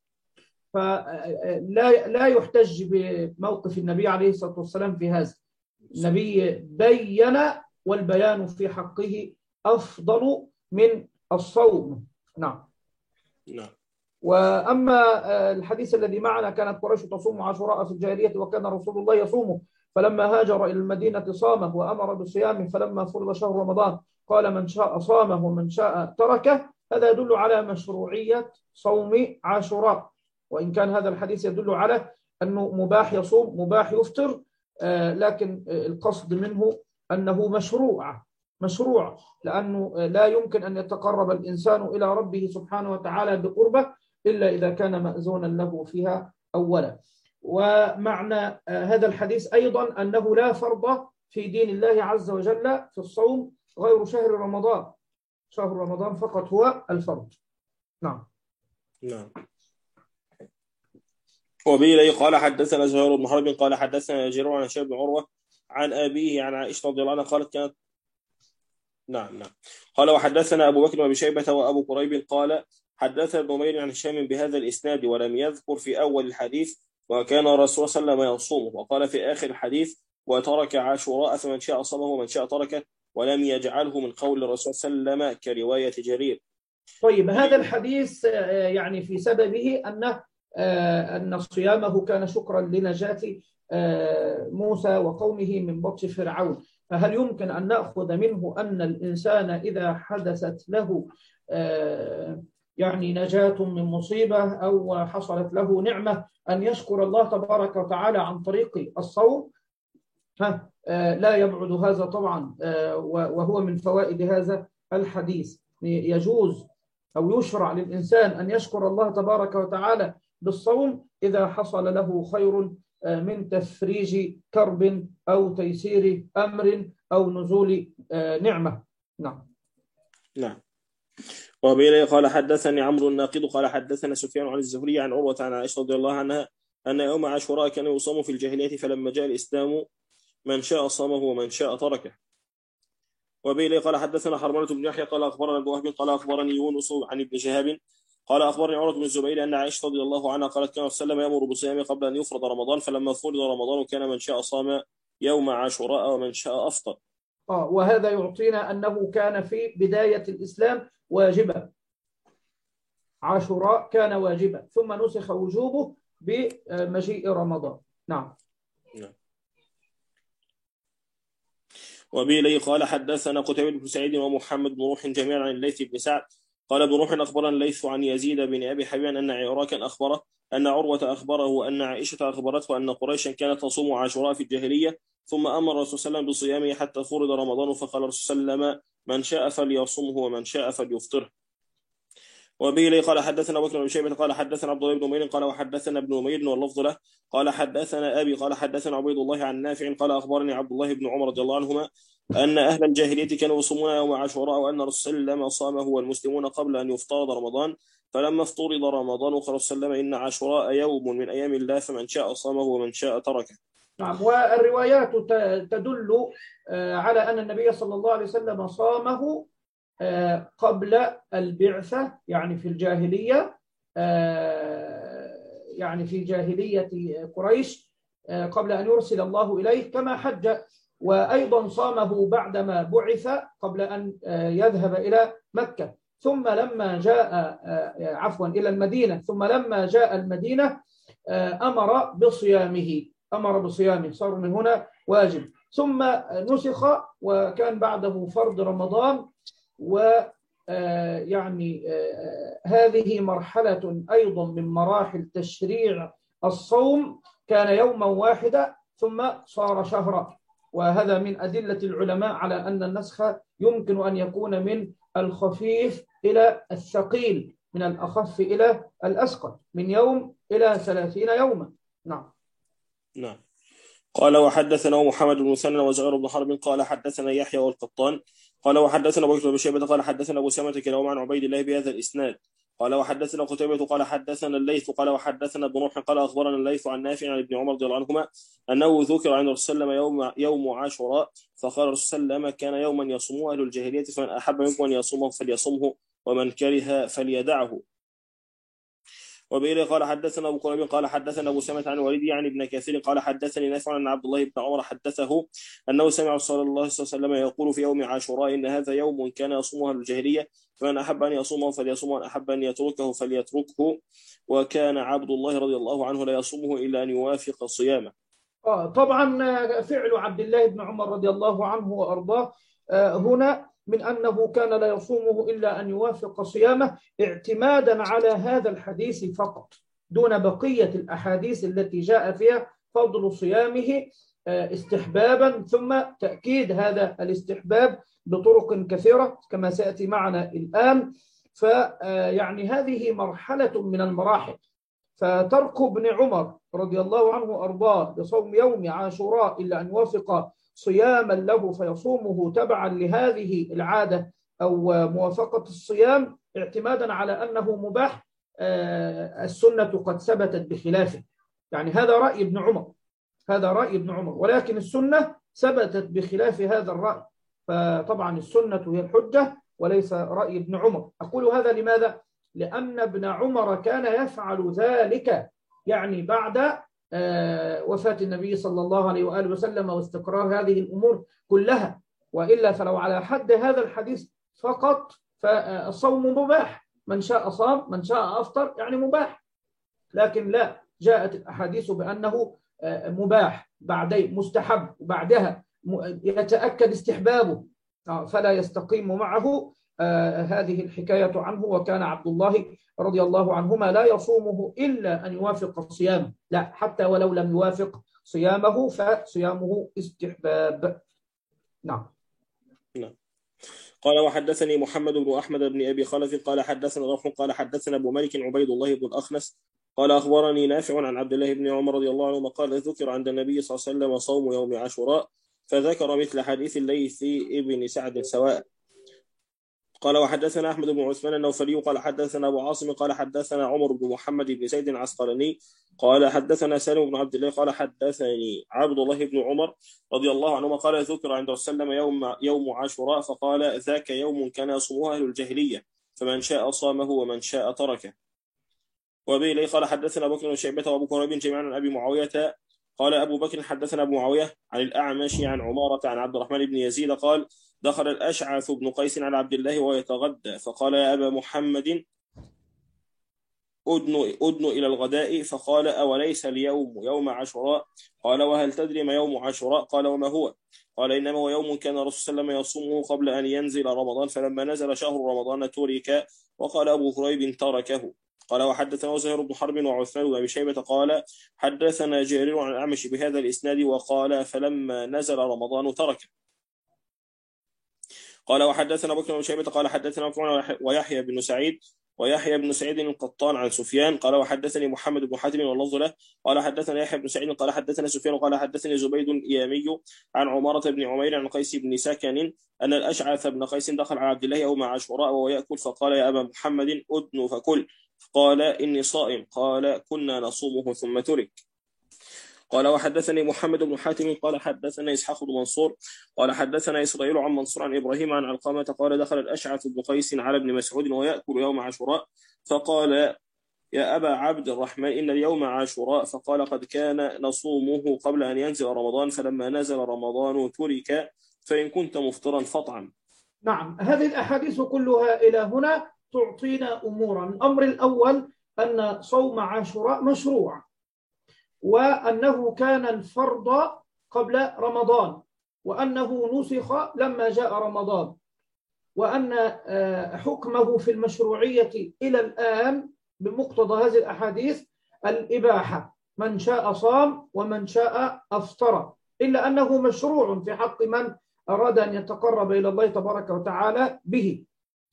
B: فلا لا يحتج بموقف النبي عليه الصلاة والسلام في هذا. النبي بين والبيان في حقه أفضل من الصوم. نعم.
C: نعم.
B: وأما الحديث الذي معنا كانت قريش تصوم عاشوراء في الجاهلية وكان رسول الله يصومه، فلما هاجر إلى المدينة صامه وأمر بصيامه، فلما فرض شهر رمضان قال من شاء صامه ومن شاء تركه. هذا يدل على مشروعية صوم عاشوراء، وإن كان هذا الحديث يدل على أنه مباح يصوم مباح يفطر، لكن القصد منه أنه مشروع مشروع لأنه لا يمكن أن يتقرب الإنسان إلى ربه سبحانه وتعالى بقربه إلا إذا كان مأذونا له فيها أولا. ومعنى هذا الحديث أيضا أنه لا فرض في دين الله عز وجل في الصوم غير شهر رمضان، شهر رمضان فقط هو الفرض. نعم.
C: نعم. وبه قال حدثنا زهير بن حرب قال حدثنا جرير عن هشام بن عروة عن أبيه عن عائشة رضي الله عنها قالت كانت نعم نعم قال وحدثنا أبو بكر وأبي شيبة وأبو قريب قال حدثنا ابن نمير عن هشام بهذا الإسناد ولم يذكر في أول الحديث وكان الرسول صلى الله عليه وسلم يصومه، وقال في آخر الحديث وترك عاشوراء فمن شاء صامه ومن شاء تركه، ولم يجعله من قول الرسول صلى الله عليه وسلم كرواية جرير.
B: طيب هذا الحديث يعني في سببه أن أن صيامه كان شكرا لنجاة موسى وقومه من بطش فرعون، فهل يمكن أن نأخذ منه أن الإنسان إذا حدثت له يعني نجاة من مصيبة أو حصلت له نعمة أن يشكر الله تبارك وتعالى عن طريق الصوم؟ لا يبعد هذا طبعا، وهو من فوائد هذا الحديث. يجوز أو يشرع للإنسان أن يشكر الله تبارك وتعالى بالصوم إذا حصل له خير من تفريج كرب أو تيسير أمر أو نزول نعمة. نعم.
C: نعم. وبه قال حدثني عمرو الناقد قال حدثنا سفيان عن الزهري عن عروة عن عائشة رضي الله عنها أن يوم عاشوراء كان يصام في الجاهلية، فلما جاء الإسلام من شاء صامه ومن شاء تركه. وبه قال حدثنا حرملة بن يحيى قال أخبرنا ابن وهب قال أخبرني يونس عن ابن شهاب قال أخبرني عروة بن الزبير أن عائشة رضي الله عنها قالت كان صلى الله عليه وسلم يأمر بصيام قبل أن يفرض رمضان، فلما فرض رمضان كان من شاء صام يوم عاشوراء ومن شاء أفطر.
B: آه وهذا يعطينا أنه كان في بداية الإسلام واجبا، عاشوراء كان واجبا ثم نسخ وجوبه بمجيء رمضان. نعم.
C: نعم. وبه قال حدثنا قتيبة بن سعيد ومحمد بن روح جميعا عن الليث بن سعد قال ابن روح أخبرنا الليث عن يزيد بن أبي حبيب أن عراكا أخبره أن عروة أخبره أن عائشة أخبرته أن قريشا كانت تصوم عاشوراء في الجاهلية، ثم أمر الرسول صلى الله عليه وسلم بصيامه حتى فرض رمضان، فقال الرسول صلى الله عليه وسلم من شاء فليصومه ومن شاء فليفطره. وبه قال حدثنا بكر بن شيبة قال حدثنا عبد الله بن نمير قال وحدثنا ابن نمير واللفظ له قال حدثنا أبي قال حدثنا عبيد الله عن نافع قال أخبرني عبد الله بن عمر رضي الله عنهما أن أهل الجاهلية كانوا يصومون يوم عاشوراء وأن الرسول صلى الله عليه وسلم صامه والمسلمون قبل أن يفترض رمضان، فلما افترض رمضان قال صلى الله عليه وسلم إن عاشوراء يوم من أيام الله فمن شاء صامه ومن شاء تركه.
B: نعم. والروايات تدل على أن النبي صلى الله عليه وسلم صامه قبل البعثة، يعني في الجاهلية، يعني في جاهلية قريش قبل أن يرسل الله إليه، كما حج، وأيضا صامه بعدما بعث قبل أن يذهب إلى مكة، ثم لما جاء عفوا إلى المدينة، ثم لما جاء المدينة أمر بصيامه أمر بصيامه صار من هنا واجب، ثم نسخ وكان بعده فرض رمضان. ويعني هذه مرحلة أيضا من مراحل تشريع الصوم، كان يوما واحدا ثم صار شهرا، وهذا من أدلة العلماء على أن النسخ يمكن أن يكون من الخفيف إلى الثقيل، من الأخف إلى الأثقل، من يوم إلى ثلاثين يوما. نعم.
C: نعم. قال وحدثنا محمد بن مثنى وزهير بن حرب قال حدثنا يحيى والقطان قال وحدثنا ابو بكر بن شيبة قال حدثنا ابو سلمة كلاهما عن عبيد الله بهذا الاسناد قال وحدثنا قتيبة قال حدثنا الليث قال وحدثنا ابن روح قال اخبرنا الليث عن نافع عن ابن عمر رضي الله عنهما انه ذكر عن الرسول صلى الله عليه وسلم يوم يوم عاشوراء، فقال الرسول صلى الله عليه وسلم كان يوما يصومه اهل الجاهلية، فمن احب منكم ان يصومه فليصومه ومن كره فليدعه. وبه قال حدثنا أبو كريب قال حدثنا أبو سلمة عن والدي يعني ابن كثير قال حدثني نافع عن عبد الله بن عمر حدثه أنه سمع صلى الله عليه وسلم يقول في يوم عاشوراء إن هذا يوم كان يصومه الجاهلية فمن أحب أن يصومه فليصومه ومن أحب أن يتركه فليتركه وكان عبد الله رضي الله عنه لا يصومه إلا أن يوافق صيامه.
B: آه طبعا فعل عبد الله بن عمر رضي الله عنه وأرضاه آه هنا من أنه كان لا يصومه إلا أن يوافق صيامه اعتمادا على هذا الحديث فقط دون بقية الأحاديث التي جاء فيها فضل صيامه آه استحبابا ثم تأكيد هذا الاستحباب بطرق كثيرة كما سيأتي معنا الآن. فيعني هذه مرحلة من المراحل. فترك ابن عمر رضي الله عنه وأرضاه لصوم يوم عاشوراء إلا أن يوافق صياما له فيصومه تبعا لهذه العادة أو موافقة الصيام اعتمادا على أنه مباح السنة قد ثبتت بخلافه. يعني هذا رأي ابن عمر هذا رأي ابن عمر ولكن السنة ثبتت بخلاف هذا الرأي. فطبعا السنة هي الحجة وليس رأي ابن عمر. أقول هذا لماذا؟ لأن ابن عمر كان يفعل ذلك يعني بعد وفاة النبي صلى الله عليه وآله وسلم واستقرار هذه الأمور كلها. وإلا فلو على حد هذا الحديث فقط فالصوم مباح من شاء صام من شاء أفطر يعني مباح. لكن لا جاءت الأحاديث بأنه مباح بعدين مستحب وبعدها يتأكد استحبابه فلا يستقيم معه آه هذه الحكاية عنه. وكان عبد الله رضي الله عنهما لا يصومه إلا أن يوافق صيامه لا حتى ولو لم يوافق صيامه فصيامه استحباب. نعم.
C: نعم. قال وحدثني محمد بن أحمد بن أبي خلف قال حدثنا روح قال حدثنا أبو مالك عبيد الله بن الأخنس قال أخبرني نافع عن عبد الله بن عمر رضي الله عنهما قال ذكر عند النبي صلى الله عليه وسلم صوم يوم عاشوراء فذكر مثل حديث الليث ابن سعد سواء. قال وحدثنا أحمد بن عثمان النوفلي قال حدثنا أبو عاصم قال حدثنا عمر بن محمد بن زيد العسقلاني قال حدثنا سالم بن عبد الله قال حدثني عبد الله بن عمر رضي الله عنهما قال ذكر عند وسلم يوم يوم عاشوراء فقال ذاك يوم كان يصومه أهل الجاهلية فمن شاء صامه ومن شاء تركه. وبه قال حدثنا بكر بن شيبة وأبو كريب جميعا عن أبي معاوية قال أبو بكر حدثنا أبو معاوية عن الأعمش عن عمارة عن عبد الرحمن بن يزيد قال دخل الأشعث بن قيس على عبد الله وهو يتغدى فقال يا أبا محمد أدن أدن إلى الغداء فقال أوليس اليوم يوم عاشوراء قال وهل تدري ما يوم عاشوراء قال وما هو قال إنما هو يوم كان الرسول صلى الله عليه وسلم يصومه قبل أن ينزل رمضان فلما نزل شهر رمضان ترك وقال أبو كريب تركه. قال وحدثنا زهير بن حرب وعثمان بن أبي شيبة قال حدثنا جرير عن الأعمش بهذا الإسناد وقال فلما نزل رمضان تركه. قال وحدثنا بكر بن شيبة قال حدثنا مكرون ويحيى بن سعيد ويحيى بن سعيد القطان عن سفيان قال وحدثني محمد بن حاتم واللفظ له قال حدثنا يحيى بن سعيد قال حدثنا سفيان قال حدثني زبيد الإيامي عن عمارة بن عمير عن قيس بن سكن أن الأشعث بن قيس دخل على عبد الله يوم عاشوراء وهو يأكل فقال يا أبا محمد أدن فكل قال إني صائم قال كنا نصومه ثم ترك. قال وحدثني محمد بن حاتم قال حدثنا إسحاق بن منصور قال حدثنا إسرائيل عن منصور عن إبراهيم عن علقمة قال دخل الأشعث بن قيس على ابن مسعود ويأكل يوم عاشوراء فقال يا أبا عبد الرحمن إن اليوم عاشوراء فقال قد كان نصومه قبل أن ينزل رمضان فلما نزل رمضان ترك فإن كنت مفطرا فطعم.
B: نعم هذه الأحاديث كلها إلى هنا تعطينا أمورا. الأمر الأول أن صوم عاشوراء مشروع وأنه كان الفرض قبل رمضان وأنه نسخ لما جاء رمضان وأن حكمه في المشروعية إلى الآن بمقتضى هذه الأحاديث الإباحة من شاء صام ومن شاء أفطر إلا أنه مشروع في حق من أراد أن يتقرب إلى الله تبارك وتعالى به.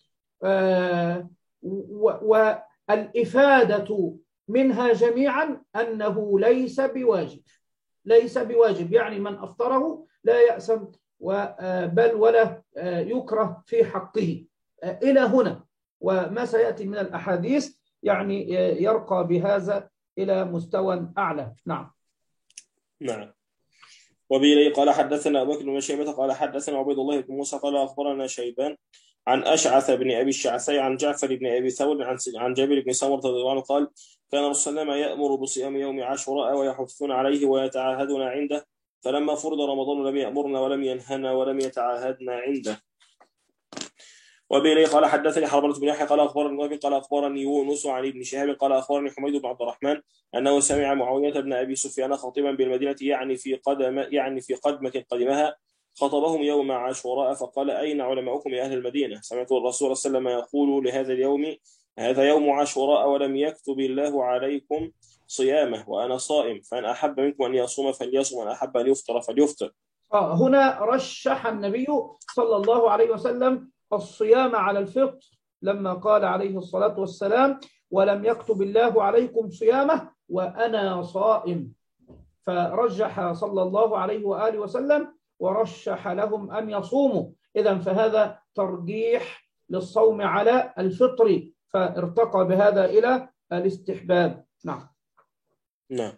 B: والإفادة منها جميعا أنه ليس بواجب ليس بواجب يعني من أفطره لا يأثم بل ولا يكره في حقه إلى هنا. وما سيأتي من الأحاديث يعني يرقى بهذا إلى مستوى أعلى. نعم.
C: نعم. وبه قال حدثنا أبو بكر بن شيبة قال حدثنا عبيد الله بن موسى قال أخبرنا شيبان عن أشعث بن أبي الشعثي عن جعفر بن أبي ثور عن عن جابر بن سمرة رضي الله عنه قال كان الرسول صلى الله عليه وسلم يأمر بصيام يوم عاشوراء ويحثون عليه ويتعاهدون عنده، فلما فرض رمضان لم يأمرنا ولم ينهنا ولم يتعاهدنا عنده. وبه قال حدثني حرملة بن يحيى قال أخبرني وهب قال أخبرني يونس عن ابن شهاب قال أخبرني حميد بن عبد الرحمن أنه سمع معاوية بن أبي سفيان خطيبا بالمدينة يعني في قدم يعني في قدمة قدمها خطبهم يوم عاشوراء فقال أين علماؤكم يا أهل المدينة؟ سمعت الرسول صلى الله عليه وسلم يقول لهذا اليوم هذا يوم عاشوراء ولم يكتب الله عليكم صيامه وأنا صائم، فإن أحب منكم أن يصوم فليصوم وأن أحب أن يفطر فليفطر.
B: آه هنا رشح النبي صلى الله عليه وسلم الصيام على الفطر لما قال عليه الصلاة والسلام ولم يكتب الله عليكم صيامه وأنا صائم، فرجح صلى الله عليه وآله وسلم ورشح لهم أن يصوموا. إذن فهذا ترجيح للصوم على الفطر، فارتقى بهذا إلى الاستحباب. نعم.
C: نعم.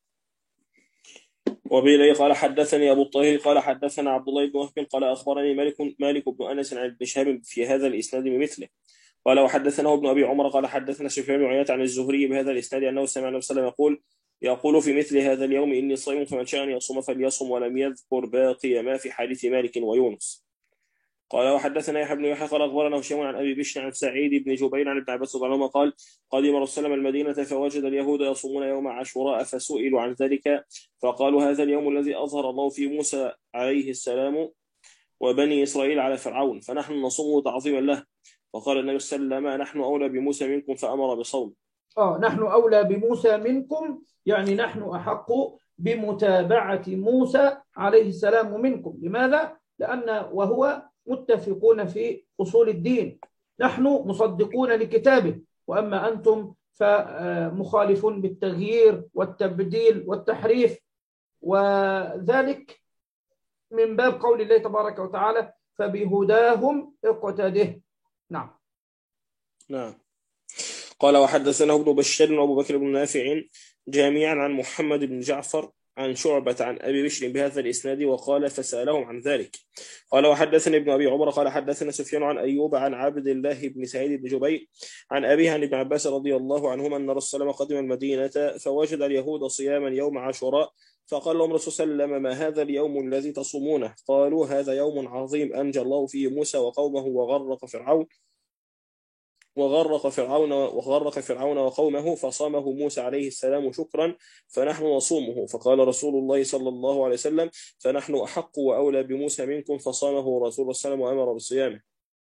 C: وبه قال حدثني أبو الطاهر قال حدثنا عبد الله بن وهب قال أخبرني مالك مالك بن أنس عن ابن شهاب في هذا الإسناد بمثله. قال وحدثنا ابن أبي عمر قال حدثنا سفيان بن عيينة عن الزهري بهذا الإسناد أنه سمع النبي صلى الله عليه وسلم يقول يقول في مثل هذا اليوم إني صائم فمن شاء أن يصوم فليصوم، ولم يذكر باقي ما في حديث مالك ويونس. قال وحدثنا يحيى بن يحيى قال أخبرنا هشام عن أبي بشر عن سعيد بن جبير عن ابن عباس رضي الله عنهما قال قدم الرسول صلى الله عليه وسلم المدينة فوجد اليهود يصومون يوم عاشوراء فسئلوا عن ذلك فقالوا هذا اليوم الذي أظهر الله فيه موسى عليه السلام وبني إسرائيل على فرعون فنحن نصومه تعظيما له. فقال النبي صلى الله عليه وسلم نحن أولى بموسى منكم فأمر بصوم.
B: آه نحن أولى بموسى منكم، يعني نحن أحق بمتابعة موسى عليه السلام منكم. لماذا؟ لأن وهو متفقون في أصول الدين، نحن مصدقون لكتابه، وأما أنتم فمخالفون بالتغيير والتبديل والتحريف، وذلك من باب قول الله تبارك وتعالى فبهداهم اقتده. نعم.
C: نعم. قال وحدثنا ابن بشار وابو بكر بن نافع جامعا عن محمد بن جعفر عن شعبة عن أبي بشر بهذا الإسناد وقال فسألهم عن ذلك. قال وحدثنا ابن أبي عمر قال حدثنا سفيان عن أيوب عن عبد الله بن سعيد بن جبير عن أبيه عن ابن عباس رضي الله عنهما أن الرسول صلى الله عليه وسلم قدم المدينة فوجد اليهود صياما يوم عاشوراء فقال لهم الرسول صلى الله عليه وسلم ما هذا اليوم الذي تصومونه؟ قالوا هذا يوم عظيم أنجى الله فيه موسى وقومه وغرق فرعون وغرق فرعون وغرق فرعون وقومه فصامه موسى عليه السلام شكرا فنحن نصومه. فقال رسول الله صلى الله عليه وسلم فنحن أحق وأولى بموسى منكم فصامه رسول الله صلى الله عليه وسلم وأمر بصيامه.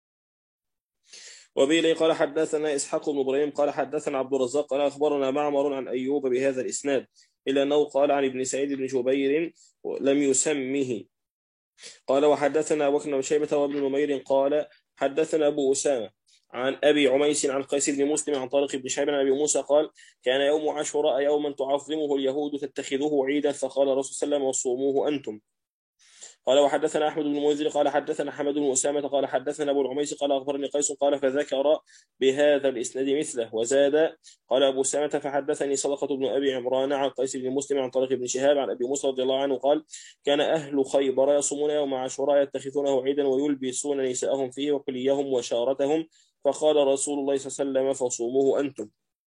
C: وبه قال حدثنا إسحاق بن إبراهيم قال حدثنا عبد الرزاق قال أخبرنا معمر عن أيوب بهذا الإسناد إلا أنه قال عن ابن سعيد بن جبير لم يسمه. قال وحدثنا أبو بكر بن شيبة وابن نمير قال حدثنا أبو أسامة عن أبي عميس عن قيس بن مسلم عن طارق بن شهاب عن أبي موسى قال كان يوم عاشوراء يوما تعظمه اليهود تتخذوه عيدا فقال الرسول صلى الله عليه وسلم وصوموه أنتم. قال وحدثنا أحمد بن منذر قال حدثنا حمد بن أسامة قال حدثنا أبو العميس قال أخبرني قيس قال فذكر بهذا الإسناد مثله وزاد قال أبو أسامة فحدثني صدقة بن أبي عمران عن قيس بن مسلم عن طارق بن شهاب عن أبي موسى رضي الله عنه قال كان أهل خيبر يصومون يوم عاشوراء يتخذونه عيدا ويلبسون نساءهم فيه وكليهم وشارتهم فقال رسول الله صلى الله عليه وسلم فصوموه أنتم.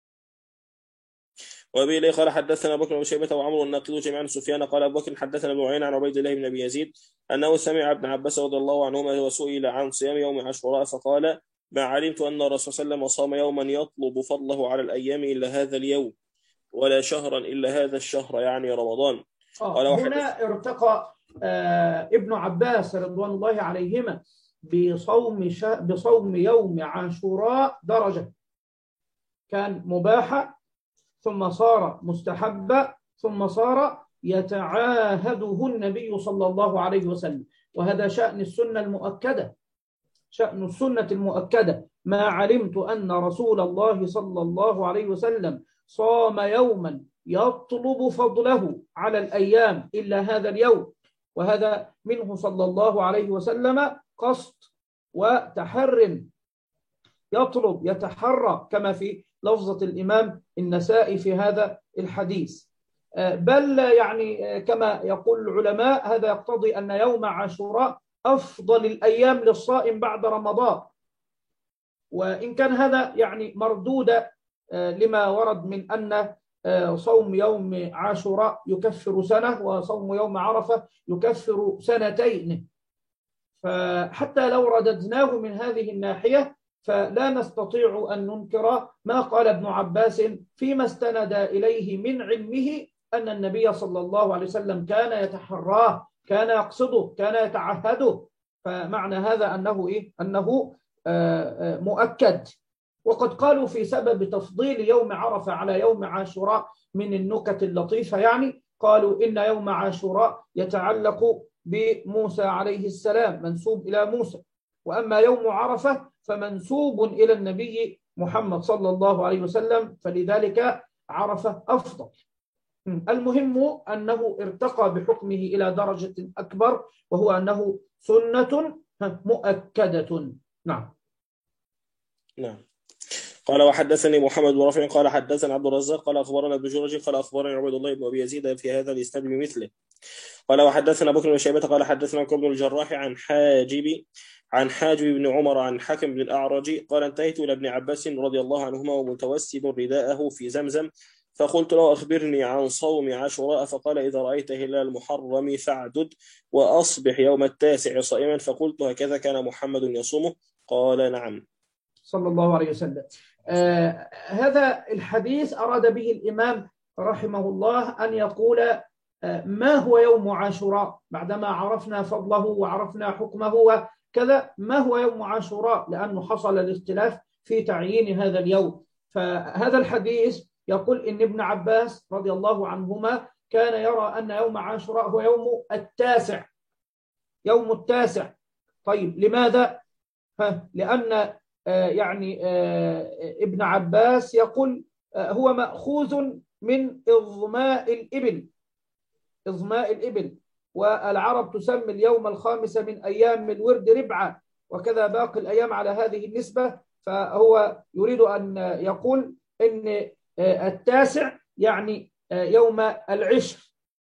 C: وابي قال حدثنا ابو بكر بن شيبه وعمرو الناقد جميعا سفيان قال ابو بكر حدثنا ابن عيينة عن عبيد الله بن ابي يزيد انه سمع ابن عباس رضي الله عنهما وسئل عن صيام يوم عاشوراء فقال ما علمت ان الرسول صلى الله عليه وسلم صام يوما يطلب فضله على الايام الا هذا اليوم ولا شهرا الا هذا الشهر يعني رمضان.
B: آه هنا ارتقى آه ابن عباس رضوان الله عليهما بصوم شا... بصوم يوم عاشوراء درجة، كان مباحة ثم صار مستحبة ثم صار يتعاهده النبي صلى الله عليه وسلم، وهذا شأن السنة المؤكدة، شأن السنة المؤكدة. ما علمت أن رسول الله صلى الله عليه وسلم صام يوما يطلب فضله على الأيام إلا هذا اليوم، وهذا منه صلى الله عليه وسلم قصد وتحر، يطلب يتحرى كما في لفظة الإمام النسائي في هذا الحديث. بل يعني كما يقول العلماء هذا يقتضي أن يوم عاشوراء أفضل الأيام للصائم بعد رمضان، وإن كان هذا يعني مردود لما ورد من أن صوم يوم عاشوراء يكفر سنة وصوم يوم عرفة يكفر سنتين، فحتى لو رددناه من هذه الناحية فلا نستطيع أن ننكر ما قال ابن عباس فيما استند إليه من علمه أن النبي صلى الله عليه وسلم كان يتحراه، كان يقصده، كان يتعهده. فمعنى هذا أنه إيه؟ أنه مؤكد. وقد قالوا في سبب تفضيل يوم عرفة على يوم عاشوراء من النكت اللطيفة، يعني قالوا إن يوم عاشوراء يتعلق بموسى عليه السلام، منسوب إلى موسى، وأما يوم عرفة فمنسوب إلى النبي محمد صلى الله عليه وسلم، فلذلك عرفة أفضل. المهم أنه ارتقى بحكمه إلى درجة أكبر، وهو أنه سنة مؤكدة. نعم.
C: نعم. قال وحدثني محمد بن رافع قال حدثنا عبد الرزاق قال أخبرنا ابن جريج قال أخبرني عبيد الله بن أبي يزيد في هذا الإسناد بمثله. قال وحدثنا بكر بن شيبة قال حدثنا كعب بن الجراح عن حاجب عن حاجب بن عمر عن حكم بن الأعرج قال انتهيت إلى ابن عباس رضي الله عنهما ومتوسد رداءه في زمزم، فقلت له أخبرني عن صوم عاشوراء، فقال إذا رأيت هلال المحرم فاعدد وأصبح يوم التاسع صائما، فقلت هكذا كان محمد يصومه؟ قال نعم.
B: صلى الله عليه وسلم. آه هذا الحديث أراد به الإمام رحمه الله أن يقول آه ما هو يوم عاشوراء بعدما عرفنا فضله وعرفنا حكمه وكذا، ما هو يوم عاشوراء، لأنه حصل الاختلاف في تعيين هذا اليوم. فهذا الحديث يقول إن ابن عباس رضي الله عنهما كان يرى أن يوم عاشوراء هو يوم التاسع، يوم التاسع. طيب لماذا؟ لأن يعني ابن عباس يقول هو مأخوذ من إظماء الإبل، إظماء الإبل، والعرب تسمي اليوم الخامس من أيام الورد ربعة، وكذا باقي الأيام على هذه النسبة. فهو يريد أن يقول إن التاسع يعني يوم العشر.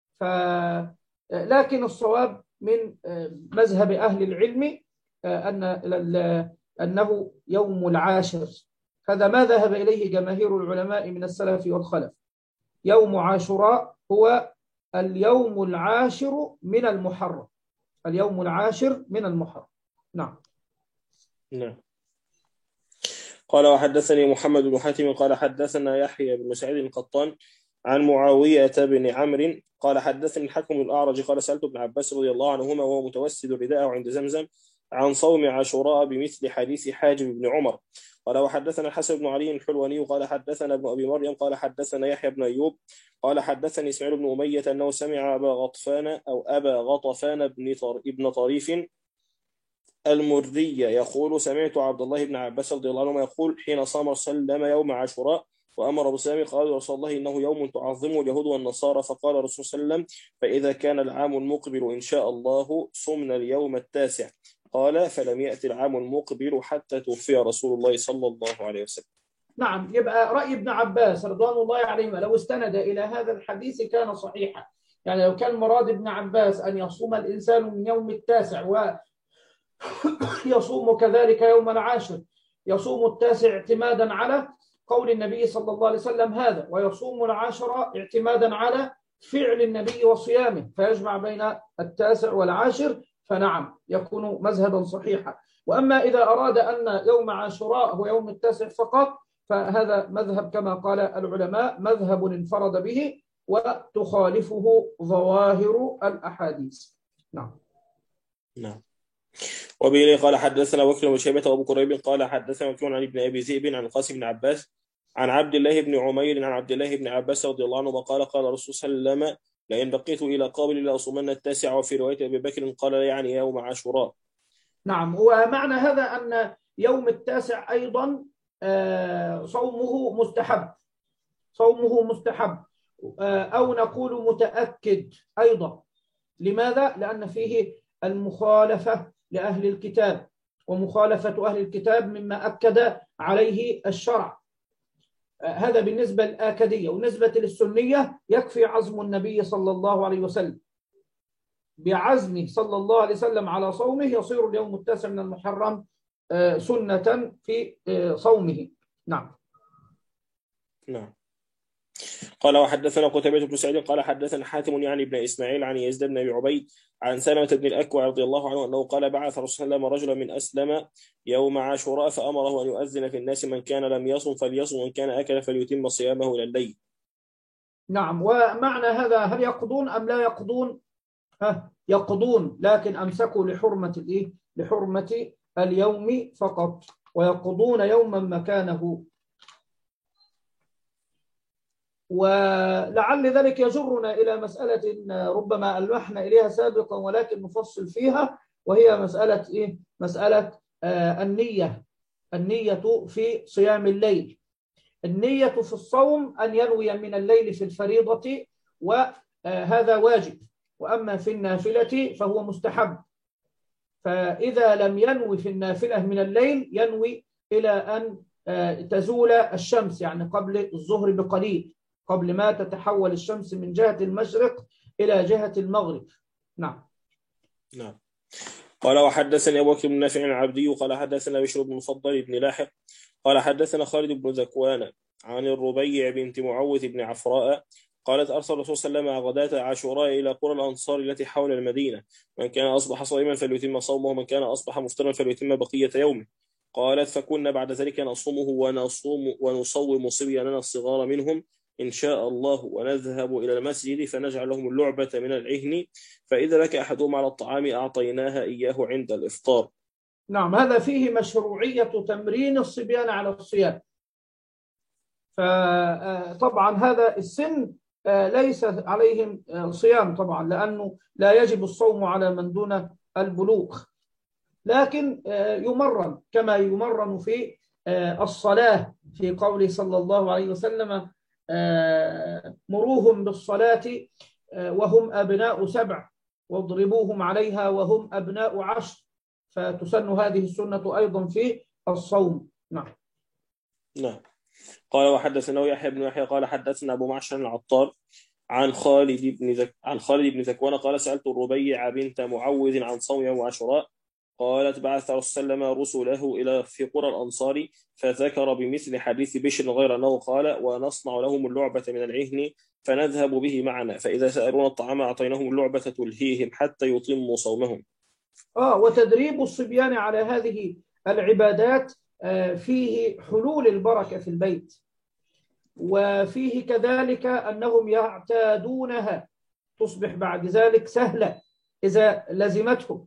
B: لكن الصواب من مذهب أهل العلم أن أنه يوم العاشر. هذا ما ذهب إليه جماهير العلماء من السلف والخلف. يوم عاشوراء هو اليوم العاشر من المحرم، اليوم العاشر من المحرم. نعم.
C: نعم. قال وحدثني محمد بن حاتم قال حدثنا يحيى بن سعيد القطان عن معاوية بن عمرو قال حدثني الحكم الأعرج قال سألت ابن عباس رضي الله عنهما وهو متوسد رداءه عند زمزم عن صوم عاشوراء بمثل حديث حاجب بن عمر. قال وحدثنا الحسن بن علي الحلواني قال حدثنا ابن أبي مريم قال حدثنا يحيى بن أيوب قال حدثني إسماعيل بن أمية أنه سمع أبا غطفان أو أبا غطفان بن طر... ابن طريف المردي يقول سمعت عبد الله بن عباس رضي الله عنهما يقول حين صام سلم يوم عاشوراء وأمر بصيامه قال رسول الله إنه يوم تعظمه اليهود والنصارى، فقال الرسول صلى الله عليه وسلم فإذا كان العام المقبل إن شاء الله صمنا اليوم التاسع. قال فلم يأتي العام المقبل حتى توفي رسول الله صلى الله عليه وسلم.
B: نعم. يبقى رأي ابن عباس رضوان الله عليهما لو استند إلى هذا الحديث كان صحيحا. يعني لو كان مراد ابن عباس أن يصوم الإنسان من يوم التاسع ويصوم كذلك يوم العاشر، يصوم التاسع اعتمادا على قول النبي صلى الله عليه وسلم هذا، ويصوم العاشر اعتمادا على فعل النبي وصيامه، فيجمع بين التاسع والعاشر، فنعم يكون مذهبا صحيحا. وأما إذا أراد أن يوم عاشوراء هو يوم التاسع فقط فهذا مذهب كما قال العلماء مذهب انفرد به وتخالفه ظواهر الأحاديث. نعم.
C: نعم. وبه قال حدثنا بكر بن شيبة وابو كريب قال حدثنا مكيون عن ابن ابي ذئب عن القاسم بن عباس عن عبد الله بن عمير عن عبد الله بن عباس رضي الله عنه قال قال الرسول صلى الله عليه وسلم لئن بقيت الى قابل لاصومن التاسع. وفي روايه ابي بكر قال يعني يوم عاشوراء.
B: نعم. ومعنى هذا ان يوم التاسع ايضا صومه مستحب، صومه مستحب او نقول متاكد ايضا. لماذا؟ لان فيه المخالفه لأهل الكتاب، ومخالفة أهل الكتاب مما أكد عليه الشرع. هذا بالنسبة للآكدية. والنسبة للسنية يكفي عزم النبي صلى الله عليه وسلم، بعزمه صلى الله عليه وسلم على صومه يصير اليوم التاسع من المحرم سنة في صومه. نعم.
C: نعم. قال وحدثنا قتيبة بن سعيد قال حدثنا حاتم يعني بن إسماعيل عن يزيد بن أبي عبيد عن سلمة بن الأكوع رضي الله عنه أنه قال بعث رسول الله رجلا من أسلم يوم عاشوراء فأمره أن يؤذن في الناس من كان لم يصم فليصم ومن كان أكل فليتم صيامه إلى الليل.
B: نعم. ومعنى هذا هل يقضون أم لا يقضون؟ ها يقضون، لكن أمسكوا لحرمة الإيه؟ لحرمة اليوم فقط، ويقضون يوما مكانه. ولعل ذلك يجرنا إلى مسألة ربما ألمحنا إليها سابقا ولكن نفصل فيها، وهي مسألة إيه؟ مسألة آه النية. النية في صيام الليل. النية في الصوم أن ينوي من الليل في الفريضة، وهذا واجب، وأما في النافلة فهو مستحب. فإذا لم ينوي في النافلة من الليل ينوي إلى أن تزول الشمس، يعني قبل الظهر بقليل، قبل ما تتحول الشمس من جهة المشرق إلى جهة المغرب. نعم.
C: نعم. قال وحدثني أبو بكر بن نافع العبدي قال حدثنا بشر بن مفضل بن لاحق قال حدثنا خالد بن ذكوان عن الربيع بنت معوذ بن عفراء قالت أرسل الرسول صلى الله عليه وسلم غداة عاشوراء إلى قرى الأنصار التي حول المدينة، من كان أصبح صائما فليتم صومه ومن كان أصبح مفطرا فليتم بقية يومه. قالت فكنا بعد ذلك نصومه ونصوم ونصوم صبياننا الصغار منهم إن شاء الله، ونذهب إلى المسجد فنجعل لهم اللعبة من العهن، فإذا لك أحدهم على الطعام أعطيناها إياه عند الإفطار.
B: نعم. هذا فيه مشروعية تمرين الصبيان على الصيام. فطبعا هذا السن ليس عليهم صيام طبعا، لأنه لا يجب الصوم على من دون البلوغ، لكن يمرن كما يمرن في الصلاة، في قوله صلى الله عليه وسلم مروهم بالصلاة وهم أبناء سبع واضربوهم عليها وهم أبناء عشر، فتسن هذه السنة أيضا في الصوم. نعم.
C: نعم. قال وحدثنا يحيى بن يحيى قال حدثنا أبو معشر العطار عن خالد بن ذك... عن خالد بن ذكوان قال سألت الربيع بنت معوذ عن صوم يوم عاشوراء قالت بعث رسول الله رسله إلى في قرى الأنصار فذكر بمثل حديث بشر غير أنه قال ونصنع لهم اللعبة من العهن فنذهب به معنا، فإذا سألون الطعام أعطيناهم اللعبة تلهيهم حتى يتموا صومهم.
B: آه وتدريب الصبيان على هذه العبادات فيه حلول البركة في البيت، وفيه كذلك أنهم يعتادونها، تصبح بعد ذلك سهلة إذا لزمتهم.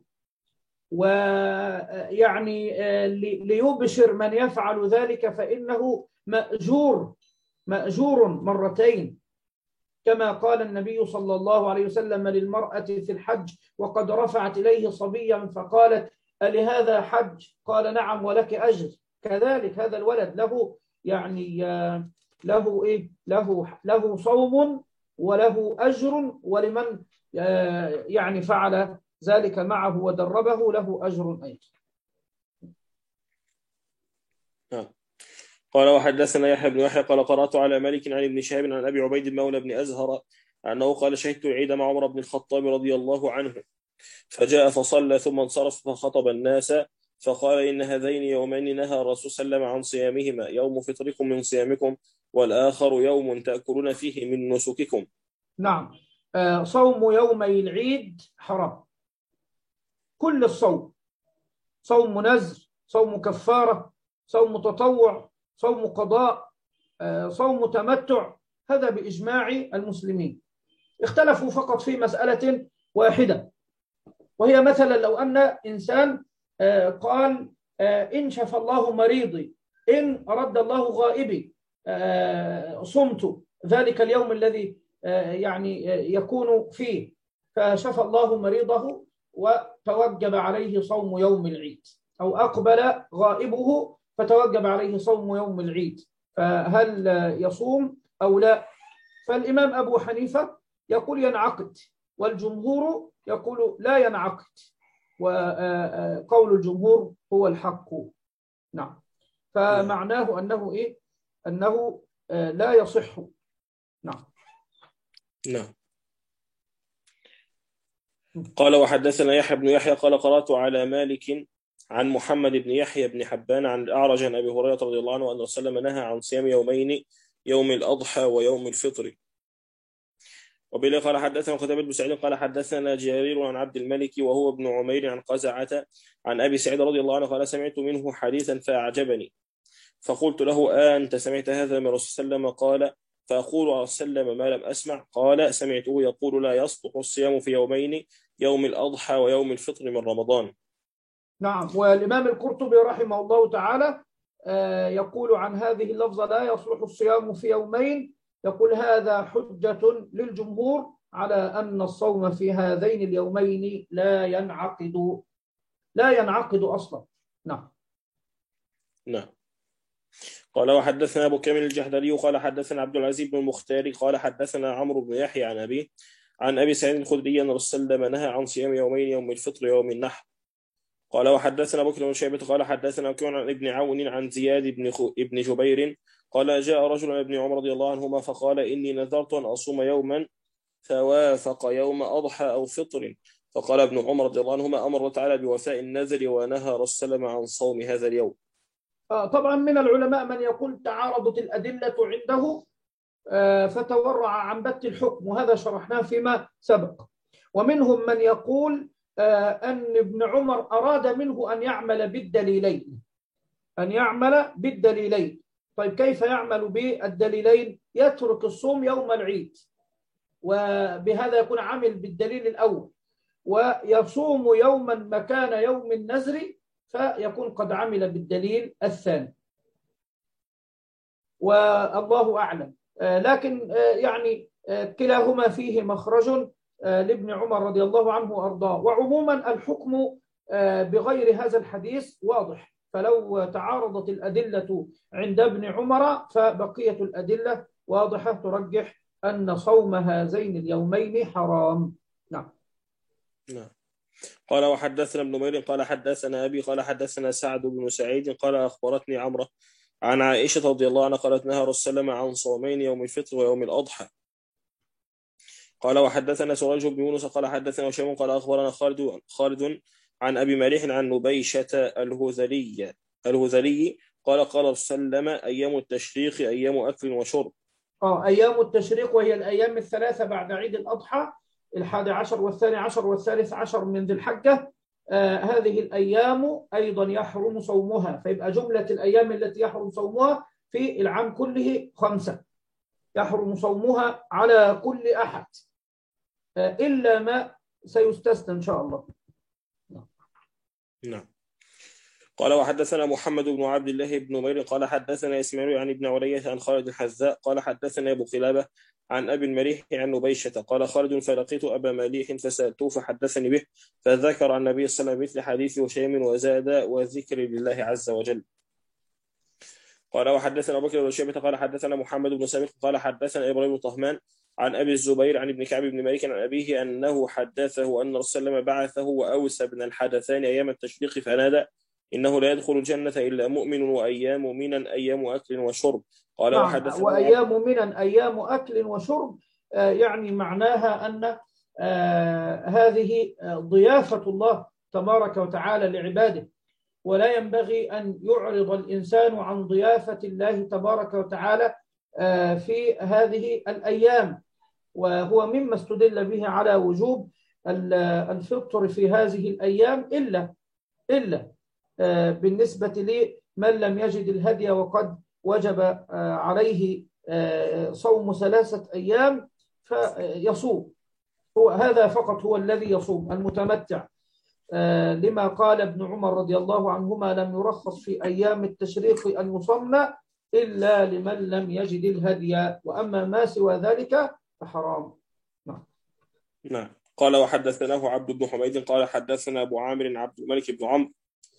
B: ويعني ليبشر من يفعل ذلك فإنه مأجور مأجور مرتين، كما قال النبي صلى الله عليه وسلم للمرأة في الحج وقد رفعت إليه صبيا فقالت ألهذا حج؟ قال نعم ولك أجر. كذلك هذا الولد له يعني له إيه له له صوم وله أجر، ولمن يعني فعل ذلك معه ودربه له أجر أيضا.
C: قال وحدثنا يحيى بن يحيى قال قرأت على مالك عن ابن شهاب عن أبي عبيد مولى بن أزهر أنه قال شهدت العيد مع عمر بن الخطاب رضي الله عنه فجاء فصلى ثم انصرف فخطب الناس فقال إن هذين يومين نهى الرسول صلى الله عليه وسلم عن صيامهما، يوم فطركم من صيامكم والآخر يوم تأكلون فيه من نسككم.
B: نعم. صوم يومي العيد حرام، كل الصوم، صوم نذر، صوم كفارة، صوم تطوع، صوم قضاء، صوم تمتع، هذا بإجماع المسلمين. اختلفوا فقط في مسألة واحدة، وهي مثلا لو أن إنسان قال إن شفى الله مريضي، إن أرد الله غائبي، صمت ذلك اليوم الذي يعني يكون فيه، فشفى الله مريضه وتوجب عليه صوم يوم العيد، أو أقبل غائبه فتوجب عليه صوم يوم العيد، فهل يصوم أو لا؟ فالإمام أبو حنيفة يقول ينعقد، والجمهور يقول لا ينعقد، وقول الجمهور هو الحق. نعم. فمعناه أنه إيه؟ أنه لا يصح. نعم.
C: نعم. قال وحدثنا يحيى بن يحيى قال قرأت على مالك عن محمد بن يحيى بن حبان عن الأعرج عن أبي هريرة رضي الله عنه أن رسول الله نهى عن صيام يومين يوم الأضحى ويوم الفطر. وبه قال حدثنا قتيبة بن سعيد قال حدثنا جرير عن عبد الملك وهو ابن عمير عن قزعة عن أبي سعيد رضي الله عنه قال سمعت منه حديثا فأعجبني فقلت له آه أنت سمعت هذا من رسول الله صلى الله عليه وسلم؟ قال فأقول عليه وسلم ما لم أسمع. قال سمعته يقول لا يصلح الصيام في يومين يوم الأضحى ويوم الفطر من رمضان.
B: نعم. والإمام القرطبي رحمه الله تعالى يقول عن هذه اللفظة لا يصلح الصيام في يومين، يقول هذا حجة للجمهور على أن الصوم في هذين اليومين لا ينعقد لا ينعقد أصلا. نعم.
C: نعم. قال وحدثنا أبو كامل الجحدري قال حدثنا عبد العزيز بن المختار قال حدثنا عمرو بن يحيى عن أبي عن أبي سعيد الخدري أن رسول الله صلى الله عليه وسلم نهى عن صيام يومين يوم الفطر ويوم النحر. قال وحدثنا بكر بن شيبة قال حدثنا وكيع عن ابن عون عن زياد بن ابن جبير قال جاء رجل من ابن عمر رضي الله عنهما فقال إني نذرت أن أصوم يوما فوافق يوم أضحى أو فطر، فقال ابن عمر رضي الله عنهما أمر الله تعالى بوفاء النذر ونهى رسول الله عن صوم هذا اليوم.
B: طبعا من العلماء من يقول تعارضت الأدلة عنده فتورع عن بت الحكم، وهذا شرحناه فيما سبق. ومنهم من يقول أن ابن عمر أراد منه أن يعمل بالدليلين أن يعمل بالدليلين طيب كيف يعمل بالدليلين؟ يترك الصوم يوم العيد وبهذا يكون عمل بالدليل الأول، ويصوم يوما مكان يوم النذر فيكون قد عمل بالدليل الثاني، والله أعلم. لكن يعني كلاهما فيه مخرج لابن عمر رضي الله عنه وأرضاه. وعموما الحكم بغير هذا الحديث واضح، فلو تعارضت الأدلة عند ابن عمر فبقية الأدلة واضحة ترجح أن صوم هذين اليومين حرام. نعم.
C: نعم. قال وحدثنا ابن نمير قال حدثنا أبي قال حدثنا سعد بن سعيد قال أخبرتني عمرة عن عائشة رضي الله عنها قالت نهى رسول الله عن صومين يوم الفطر ويوم الأضحى. قال وحدثنا سراج بن يونس قال حدثنا هشام قال أخبرنا خالد خالد عن أبي مالح عن نبيشة الهذلي الهذلي قال قال رسول الله أيام التشريق أيام أكل وشرب.
B: آه أيام التشريق وهي الأيام الثلاثة بعد عيد الأضحى، الحادي عشر والثاني عشر والثالث عشر من ذي الحجة. آه هذه الأيام أيضا يحرم صومها، فيبقى جملة الأيام التي يحرم صومها في العام كله خمسة يحرم صومها على كل أحد آه إلا ما سيستثنى إن شاء الله.
C: نعم. قال وحدثنا محمد بن عبد الله بن نمير قال حدثنا إسماعيل عن ابن علية عن خالد الحذاء قال حدثنا أبو قلابة عن أبي المليح عن نبيشة قال خالد فلقيت أبا مليح فسألته فحدثني به فذكر عن النبي صلى الله عليه وسلم مثل حديث هشام وزاد وذكر لله عز وجل. قال وحدثنا أبو بكر بن شيبة قال حدثنا محمد بن سابق قال حدثنا إبراهيم بن طهمان عن أبي الزبير عن ابن كعب بن مالك عن أبيه أنه حدثه أن رسول الله بعثه وأوس بن الحدثان أيام التشريق فنادى إنه لا يدخل الجنة إلا مؤمن وأيام منا أيام أكل وشرب. قال
B: نعم.
C: وحدثنا
B: وأيام منا أيام أكل وشرب آه يعني معناها أن آه هذه ضيافة الله تبارك وتعالى لعباده، ولا ينبغي أن يعرض الإنسان عن ضيافة الله تبارك وتعالى آه في هذه الأيام، وهو مما استدل به على وجوب الفطر في هذه الأيام إلا إلا بالنسبة لمن لم يجد الهدي وقد وجب عليه صوم ثلاثة أيام فيصوم، هو هذا فقط هو الذي يصوم المتمتع، لما قال ابن عمر رضي الله عنهما لم يرخص في أيام التشريق أن يصمنا إلا لمن لم يجد الهدي، وأما ما سوى ذلك فحرام. نعم.
C: نعم. قال وحدثناه عبد بن حميد قال حدثنا أبو عامر عبد الملك بن عمرو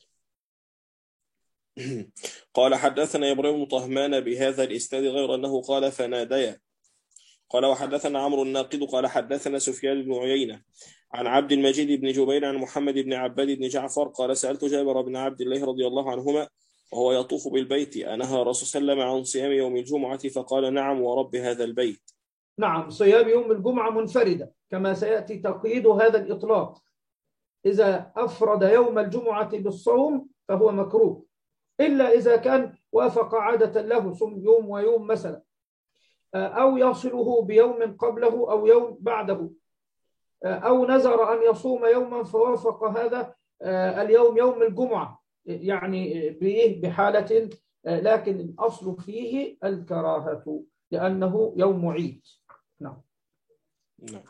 C: قال حدثنا إبراهيم بن طهمان بهذا الإسناد غير أنه قال فناديا. قال وحدثنا عمرو الناقد قال حدثنا سفيان بن عيينة عن عبد المجيد بن جبير عن محمد بن عباد بن جعفر قال سألت جابر بن عبد الله رضي الله عنهما وهو يطوف بالبيت أنهى رسول صلى الله عليه وسلم عن صيام يوم الجمعة؟ فقال نعم ورب هذا البيت.
B: نعم، صيام يوم الجمعة منفردة كما سيأتي تقييد هذا الإطلاق، إذا أفرد يوم الجمعة بالصوم فهو مكروه، إلا إذا كان وافق عادة له صوم يوم ويوم مثلا، أو يصله بيوم قبله أو يوم بعده، أو نذر أن يصوم يوما فوافق هذا اليوم يوم الجمعة، يعني بحالة، لكن الأصل فيه الكراهة لأنه يوم عيد. نعم.
C: نعم.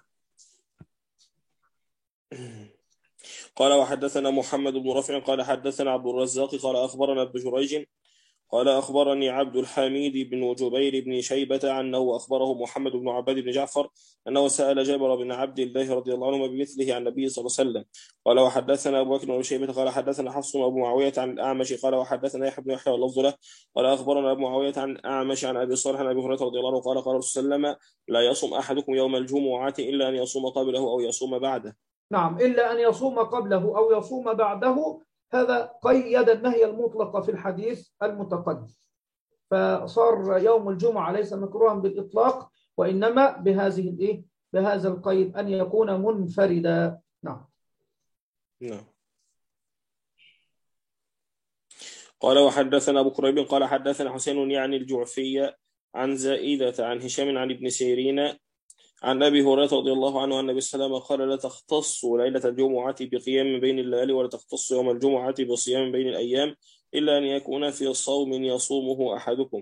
C: قال وحدثنا محمد بن رافع قال حدثنا عبد الرزاق قال أخبرنا ابن جريج قال أخبرني عبد الحميد بن جبير بن شيبة أنه أخبره محمد بن عباد بن جعفر أنه سأل جابر بن عبد الله رضي الله عنه بمثله عن النبي صلى الله عليه وسلم. قال وحدثنا أبو بكر بن شيبة قال حدثنا حفص أبو معاوية عن الأعمش قال وحدثنا يحيى بن يحيى واللفظ له قال أخبرنا أبو معاوية عن الأعمش عن أبي صالح عن أبي هريرة رضي الله عنه قال قال رسول الله صلى الله عليه وسلم لا يصوم أحدكم يوم الجمعة إلا أن يصوم قبله أو يصوم بعده.
B: نعم، إلا أن يصوم قبله أو يصوم بعده، هذا قيد النهي المطلق في الحديث المتقدم، فصار يوم الجمعة ليس مكروها بالإطلاق، وإنما بهذه الإيه بهذا القيد أن يكون منفردا. نعم.
C: نعم. قال وحدثنا أبو كريب قال حدثنا حسين يعني الجعفي عن زائدة عن هشام عن ابن سيرين عن أبي هريرة رضي الله عنه أن النبي صلى الله عليه وسلم قال لا تختص ليلة الجمعة بقيام بين الليالي ولا تختص يوم الجمعة بصيام بين الأيام إلا أن يكون في صوم يصومه أحدكم.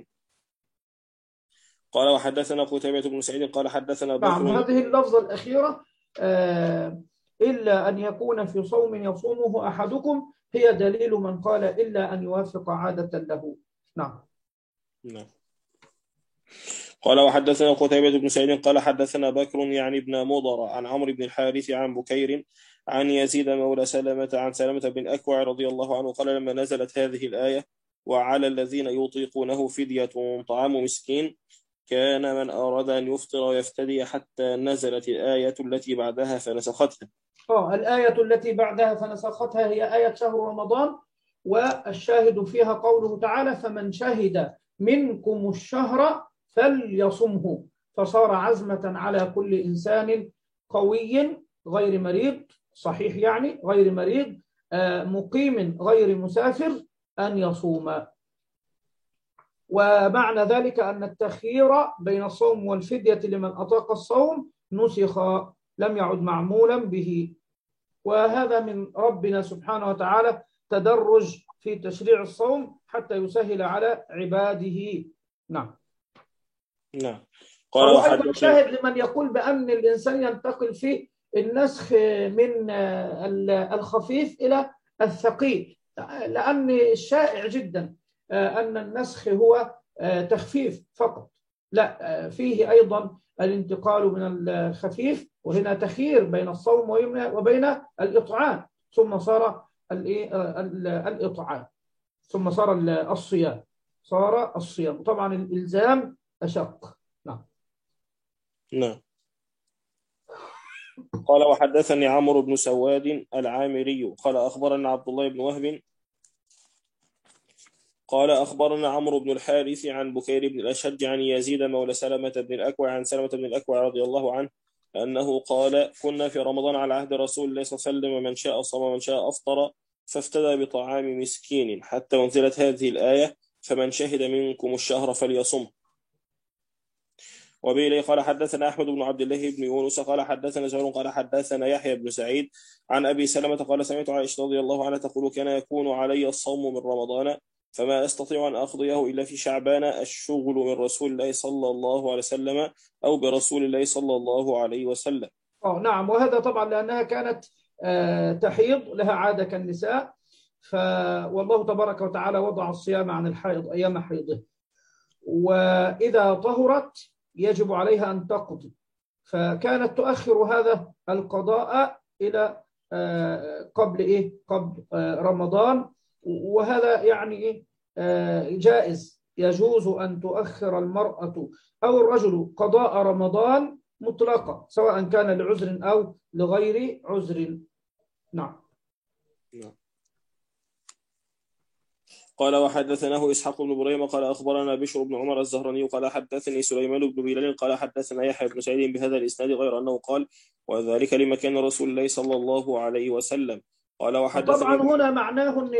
C: قال وحدثنا قتيبة بن سعيد قال حدثنا بكر.
B: نعم، هذه اللفظة الأخيرة آه إلا أن يكون في صوم يصومه أحدكم هي دليل من قال إلا أن يوافق عادة له. نعم.
C: نعم. قال وحدثنا قتيبة بن سعيد قال حدثنا بكر يعني ابن مضر عن عمرو بن الحارث عن بكير عن يزيد مولى سلمة عن سلمة بن أكوع رضي الله عنه قال لما نزلت هذه الآية وعلى الذين يطيقونه فدية طعام مسكين كان من أراد أن يفطر ويفتدي حتى نزلت الآية التي بعدها فنسختها.
B: آه الآية التي بعدها فنسختها هي آية شهر رمضان، والشاهد فيها قوله تعالى فمن شهد منكم الشهر فليصمه، فصار عزمة على كل إنسان قوي غير مريض، صحيح يعني غير مريض، مقيم غير مسافر أن يصوم. ومعنى ذلك أن التخيير بين الصوم والفدية لمن أطاق الصوم نسخ، لم يعد معمولا به، وهذا من ربنا سبحانه وتعالى تدرج في تشريع الصوم حتى يسهل على عباده. نعم.
C: نعم.
B: قال أيضا شاهد لمن يقول بأن الإنسان ينتقل في النسخ من الخفيف إلى الثقيل، لأن الشائع جدا أن النسخ هو تخفيف فقط، لا، فيه أيضا الانتقال من الخفيف، وهنا تخيير بين الصوم وبين الإطعام، ثم صار الإطعام، ثم صار الصيام، صار الصيام، طبعا الإلزام أشق. نعم.
C: نعم. قال وحدثني عمرو بن سواد العامري قال أخبرنا عبد الله بن وهب قال أخبرنا عمرو بن الحارث عن بكير بن الأشج عن يزيد مولى سلمة بن الأكوع عن سلمة بن الأكوع رضي الله عنه أنه قال كنا في رمضان على عهد رسول الله صلى الله عليه وسلم من شاء صام ومن شاء أفطر فافتدى بطعام مسكين حتى أنزلت هذه الآية فمن شهد منكم الشهر فليصم. وبه قال حدثنا أحمد بن عبد الله بن يونس قال حدثنا زهير قال حدثنا يحيى بن سعيد عن أبي سلمة قال سمعت عائشة رضي الله عنها تقول كان يكون علي الصوم من رمضان فما أستطيع أن أقضيه إلا في شعبان الشغل من رسول الله صلى الله عليه وسلم أو برسول الله صلى الله عليه وسلم.
B: أوه نعم، وهذا طبعا لأنها كانت آه تحيض، لها عادة كالنساء، والله تبارك وتعالى وضع الصيام عن الحائض أيام حيضه، وإذا طهرت يجب عليها أن تقضي، فكانت تؤخر هذا القضاء إلى آه قبل إيه قبل آه رمضان، وهذا يعني إيه آه جائز، يجوز أن تؤخر المرأة أو الرجل قضاء رمضان مطلقا سواء كان لعذر أو لغير عذر. نعم.
C: قال وحدثناه إسحاق بن إبراهيم قال أخبرنا بشر بن عمر الزهراني قال حدثني سليمان بن بلال قال حدثنا يحيى بن سعيد بهذا الإسناد غير أنه قال وذلك لمكان رسول الله صلى الله عليه وسلم. قال وحدثني
B: طبعا هنا معناه أن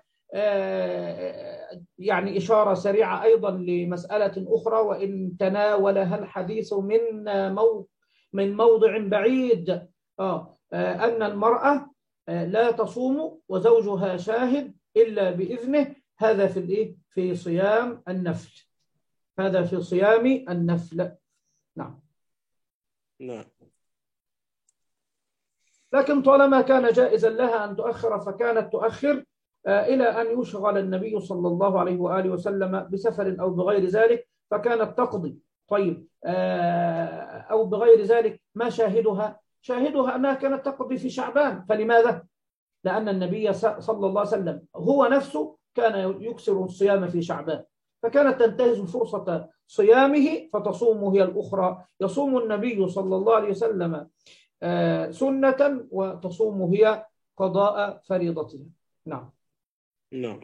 B: يعني إشارة سريعة أيضا لمسألة أخرى وإن تناولها الحديث من مو من موضع بعيد آه أن المرأة لا تصوم وزوجها شاهد إلا بإذنه. هذا في الإيه؟ في صيام النفل. هذا في صيام النفل. نعم.
C: نعم.
B: لكن طالما كان جائزا لها أن تؤخر فكانت تؤخر إلى أن يشغل النبي صلى الله عليه وآله وسلم بسفر أو بغير ذلك فكانت تقضي. طيب أو بغير ذلك ما شاهدها؟ شاهدها أنها كانت تقضي في شعبان. فلماذا؟ لأن النبي صلى الله عليه وسلم هو نفسه كان يكسر الصيام في شعبان فكانت تنتهز فرصة صيامه فتصوم هي الأخرى. يصوم النبي صلى الله عليه وسلم سنة وتصوم هي قضاء فريضتها. نعم.
C: نعم.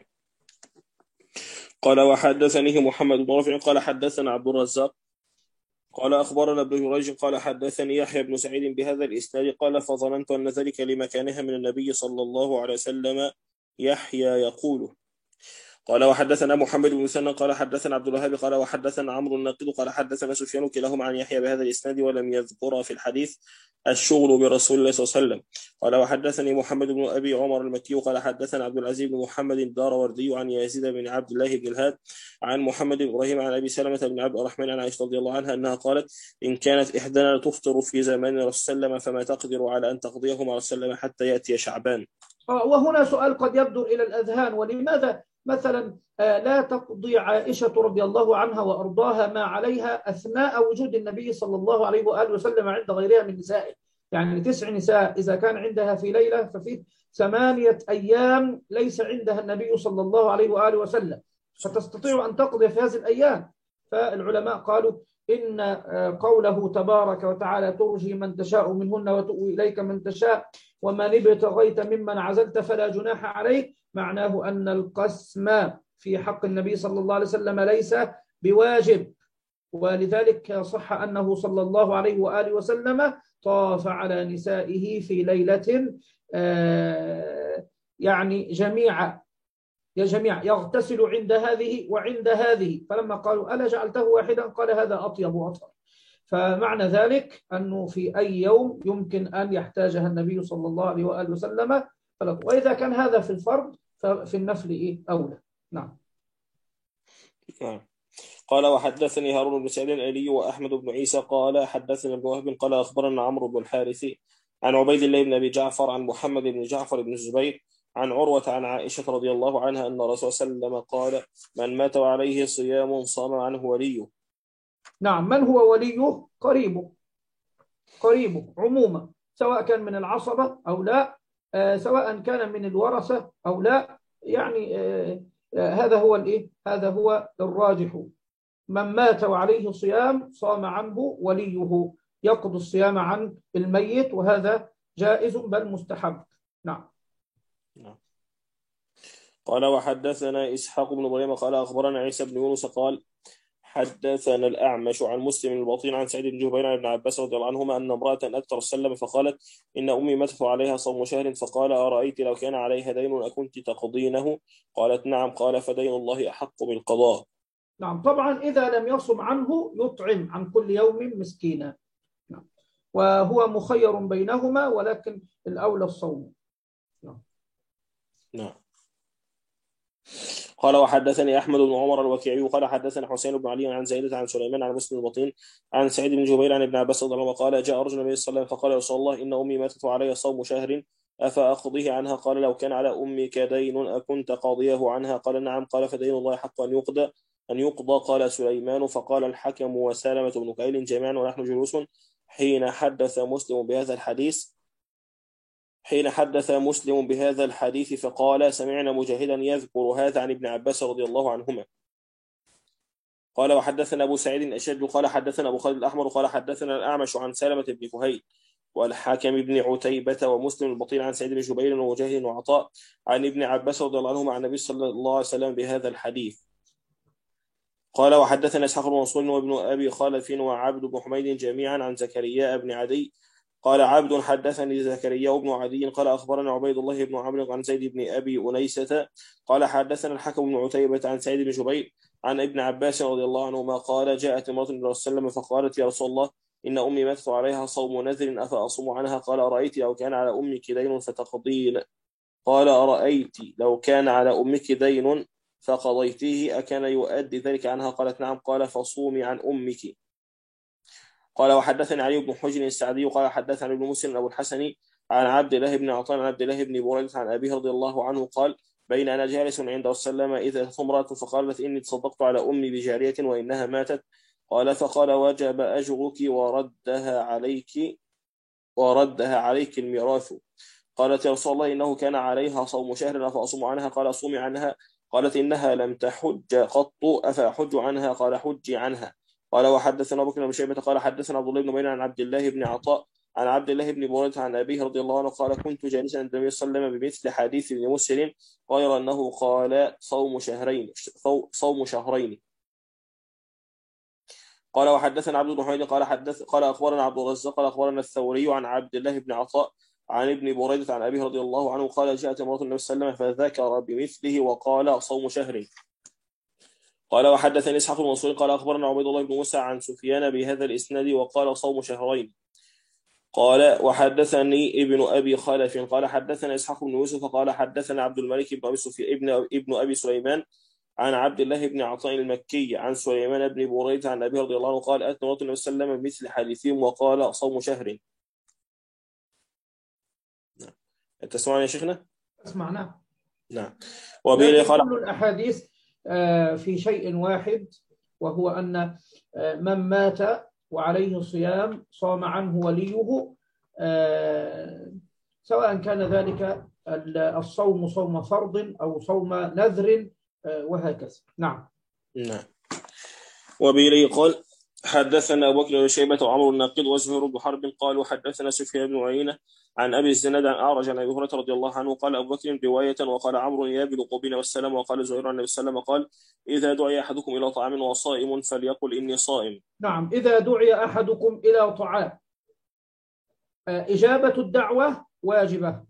C: قال وحدثني محمد بن رافع قال حدثنا عبد الرزاق قال أخبرنا ابن جريج قال حدثني يحيى بن سعيد بهذا الإسناد قال فظننت أن ذلك لمكانها من النبي صلى الله عليه وسلم يحيى يقول. قال وحدثنا محمد بن مسنى قال حدثنا عبد الوهاب قال وحدثنا عمرو الناقد قال حدثنا سفيان كلاهما عن يحيى بهذا الإسناد ولم يذكر في الحديث الشغل برسول الله صلى الله عليه وسلم. قال وحدثني محمد بن أبي عمر المكي قال حدثنا عبد العزيز بن محمد الداروردي عن يزيد بن عبد الله بن الهاد عن محمد بن إبراهيم عن أبي سلمة بن عبد الرحمن عن عائشة رضي الله عنها أنها قالت إن كانت إحدانا تفطر في زمان رسول الله فما تقدر على أن تقضيه مع رسول الله حتى يأتي شعبان.
B: وهنا سؤال قد يبدو إلى الأذهان ولماذا مثلا لا تقضي عائشة رضي الله عنها وأرضاها ما عليها أثناء وجود النبي صلى الله عليه وآله وسلم عند غيرها من نسائه؟ يعني تسع نساء إذا كان عندها في ليلة ففي ثمانية أيام ليس عندها النبي صلى الله عليه وآله وسلم فتستطيع أن تقضي في هذه الأيام. فالعلماء قالوا إن قوله تبارك وتعالى ترجي من تشاء منهن وتؤوي إليك من تشاء ومن ابتغيت ممن عزلت فلا جناح عليك معناه أن القسم في حق النبي صلى الله عليه وسلم ليس بواجب. ولذلك صح أنه صلى الله عليه وآله وسلم طاف على نسائه في ليلة يعني جميعا يا جميع يغتسل عند هذه وعند هذه فلما قالوا ألا جعلته واحدا قال هذا أطيب وأطهر. فمعنى ذلك أنه في أي يوم يمكن أن يحتاجها النبي صلى الله عليه وآله وسلم. وإذا كان هذا في الفرض ففي النفل إيه أولى. نعم.
C: نعم. قال وحدثني هارون بن سعيد الأيلي وأحمد بن عيسى قال حدثنا ابن وهب قال أخبرنا عمرو بن الحارث عن عبيد الله بن أبي جعفر عن محمد بن جعفر بن الزبير عن عروة عن عائشة رضي الله عنها أن الرسول صلى الله عليه وسلم قال من مات وعليه صيام صام عنه وليه.
B: نعم. من هو وليه؟ قريبه قريبه عموما سواء كان من العصبة أو لا آه سواء كان من الورثة أو لا يعني آه آه هذا هو الإيه؟ هذا هو الراجح. من مات وعليه صيام صام عنه وليه يقضي الصيام عن الميت وهذا جائز بل مستحب. نعم.
C: نعم. قال وحدثنا إسحاق بن إبراهيم قال أخبرنا عيسى بن يونس قال حدثنا الأعمش عن مسلم البطين عن سعيد بن جبير عن ابن عباس رضي الله عنهما أن امرأة أتت السلم فقالت إن أمي ماتت عليها صوم شهر فقال أرأيت لو كان عليها دين أكنت تقضينه؟ قالت نعم. قال فدين الله أحق بالقضاء.
B: نعم. طبعا إذا لم يصم عنه يطعم عن كل يوم مسكينا. نعم. وهو مخير بينهما ولكن الأولى الصوم. نعم.
C: نعم. قال وحدثني أحمد بن عمر الوكيعي قال حدثنا حسين بن علي عن زيدة عن سليمان عن مسلم البطين عن سعيد بن جبير عن ابن عباس رضي الله عنه قال جاء رجل النبي صلى الله عليه وسلم فقال يا رسول الله إن أمي ماتت وعلي صوم شهر أفأقضيه عنها؟ قال لو كان على أمك دين أكنت قاضيه عنها؟ قال نعم. قال فدين الله حق أن يقضى أن يقضى. قال سليمان فقال الحكم وسالمة بن كيل جميعا ونحن جلوس حين حدث مسلم بهذا الحديث حين حدث مسلم بهذا الحديث فقال سمعنا مجاهدا يذكر هذا عن ابن عباس رضي الله عنهما. قال وحدثنا أبو سعيد الأشج قال حدثنا أبو خالد الأحمر قال حدثنا الأعمش عن سلمة بن كهيل والحاكم بن عتيبة ومسلم البطين عن سعيد بن جبير ومجاهد وعطاء عن ابن عباس رضي الله عنهما عن النبي صلى الله عليه وسلم بهذا الحديث. قال وحدثنا إسحاق بن منصور وابن أبي خالف وعبد بن حميد جميعا عن زكريا بن عدي قال عبد حدثني زكريا بن عدي قال أخبرنا عبيد الله بن عمرو عن زيد بن أبي أنيسة قال حدثنا الحكم بن عتيبة عن سعيد بن جبير عن ابن عباس رضي الله عنهما قال جاءت امرأة النبي صلى الله عليه وسلم فقالت يا رسول الله إن أمي ماتت عليها صوم نذر أفأصوم عنها؟ قال أرأيت لو كان على أمك دين فتقضين قال أرأيت لو كان على أمك دين فقضيته أكان يؤدي ذلك عنها؟ قالت نعم. قال فصومي عن أمك. قال وحدثني علي بن حجر السعدي قال حدثني ابن مسلم أبو الحسن عن عبد الله بن عطاء عن عبد الله بن بريدة عن أبيه رضي الله عنه قال بين أنا جالس عند وسلم إذا ثمرة فقالت إني تصدقت على أمي بجارية وإنها ماتت. قال فقال وجب أجرك وردها عليك وردها عليك الميراث. قالت يا رسول الله إنه كان عليها صوم شهر فأصوم عنها؟ قال صومي عنها. قالت إنها لم تحج قط أفأحج عنها؟ قال حجي عنها. قال وحدثنا أبو بكر بن شيبة قال حدثنا عبد الله بن بين عن عبد الله بن عطاء عن عبد الله بن بريدة عن أبيه رضي الله عنه قال كنت جالسا عند النبي صلى الله عليه وسلم بمثل حديث ابن مسلم غير أنه قال صوم شهرين صوم شهرين. قال وحدثنا عبد بن حميد قال حدث قال أخبرنا عبد الرزاق قال أخبرنا الثوري عن عبد الله بن عطاء عن ابن بريدة عن أبيه رضي الله عنه قال جاءت امرأة النبي صلى الله عليه وسلم فذكر بمثله وقال صوم شهر. قال وحدثني إسحاق بن منصور قال أخبرنا عبيد الله بن موسى عن سفيان بهذا الإسناد وقال صوم شهرين. قال وحدثني ابن أبي خلف قال حدثنا إسحاق بن يوسف قال حدثنا عبد الملك بن أبي سفيان ابن ابن أبي سليمان عن عبد الله بن عطاء المكي عن سليمان بن بريدة عن أبيه رضي الله عنه قال أتى النبي صلى الله عليه وسلم بمثل حديثهم وقال صوم شهر. تسمعنا يا شيخنا؟
B: اسمعنا.
C: نعم. وبه قال
B: كل الأحاديث في شيء واحد وهو أن من مات وعليه صيام صام عنه وليه سواء كان ذلك الصوم صوم فرض أو صوم نذر وهكذا. نعم.
C: نعم. وبه قال حدثنا أبو بكر بن شيبة وعمر الناقد وزهير بن حرب قال وحدثنا سفيان بن عيينة عن أبي الزناد عن أعرج عن أبي هريرة رضي الله عنه قال أبو بكر رواية وقال عمرو يبلغ بنا والسلام وقال زهير عن النبي صلى الله عليه وسلم قال إذا دعي أحدكم إلى طعام وصائم فليقل إني صائم.
B: نعم. إذا دعي أحدكم إلى طعام إجابة الدعوة واجبة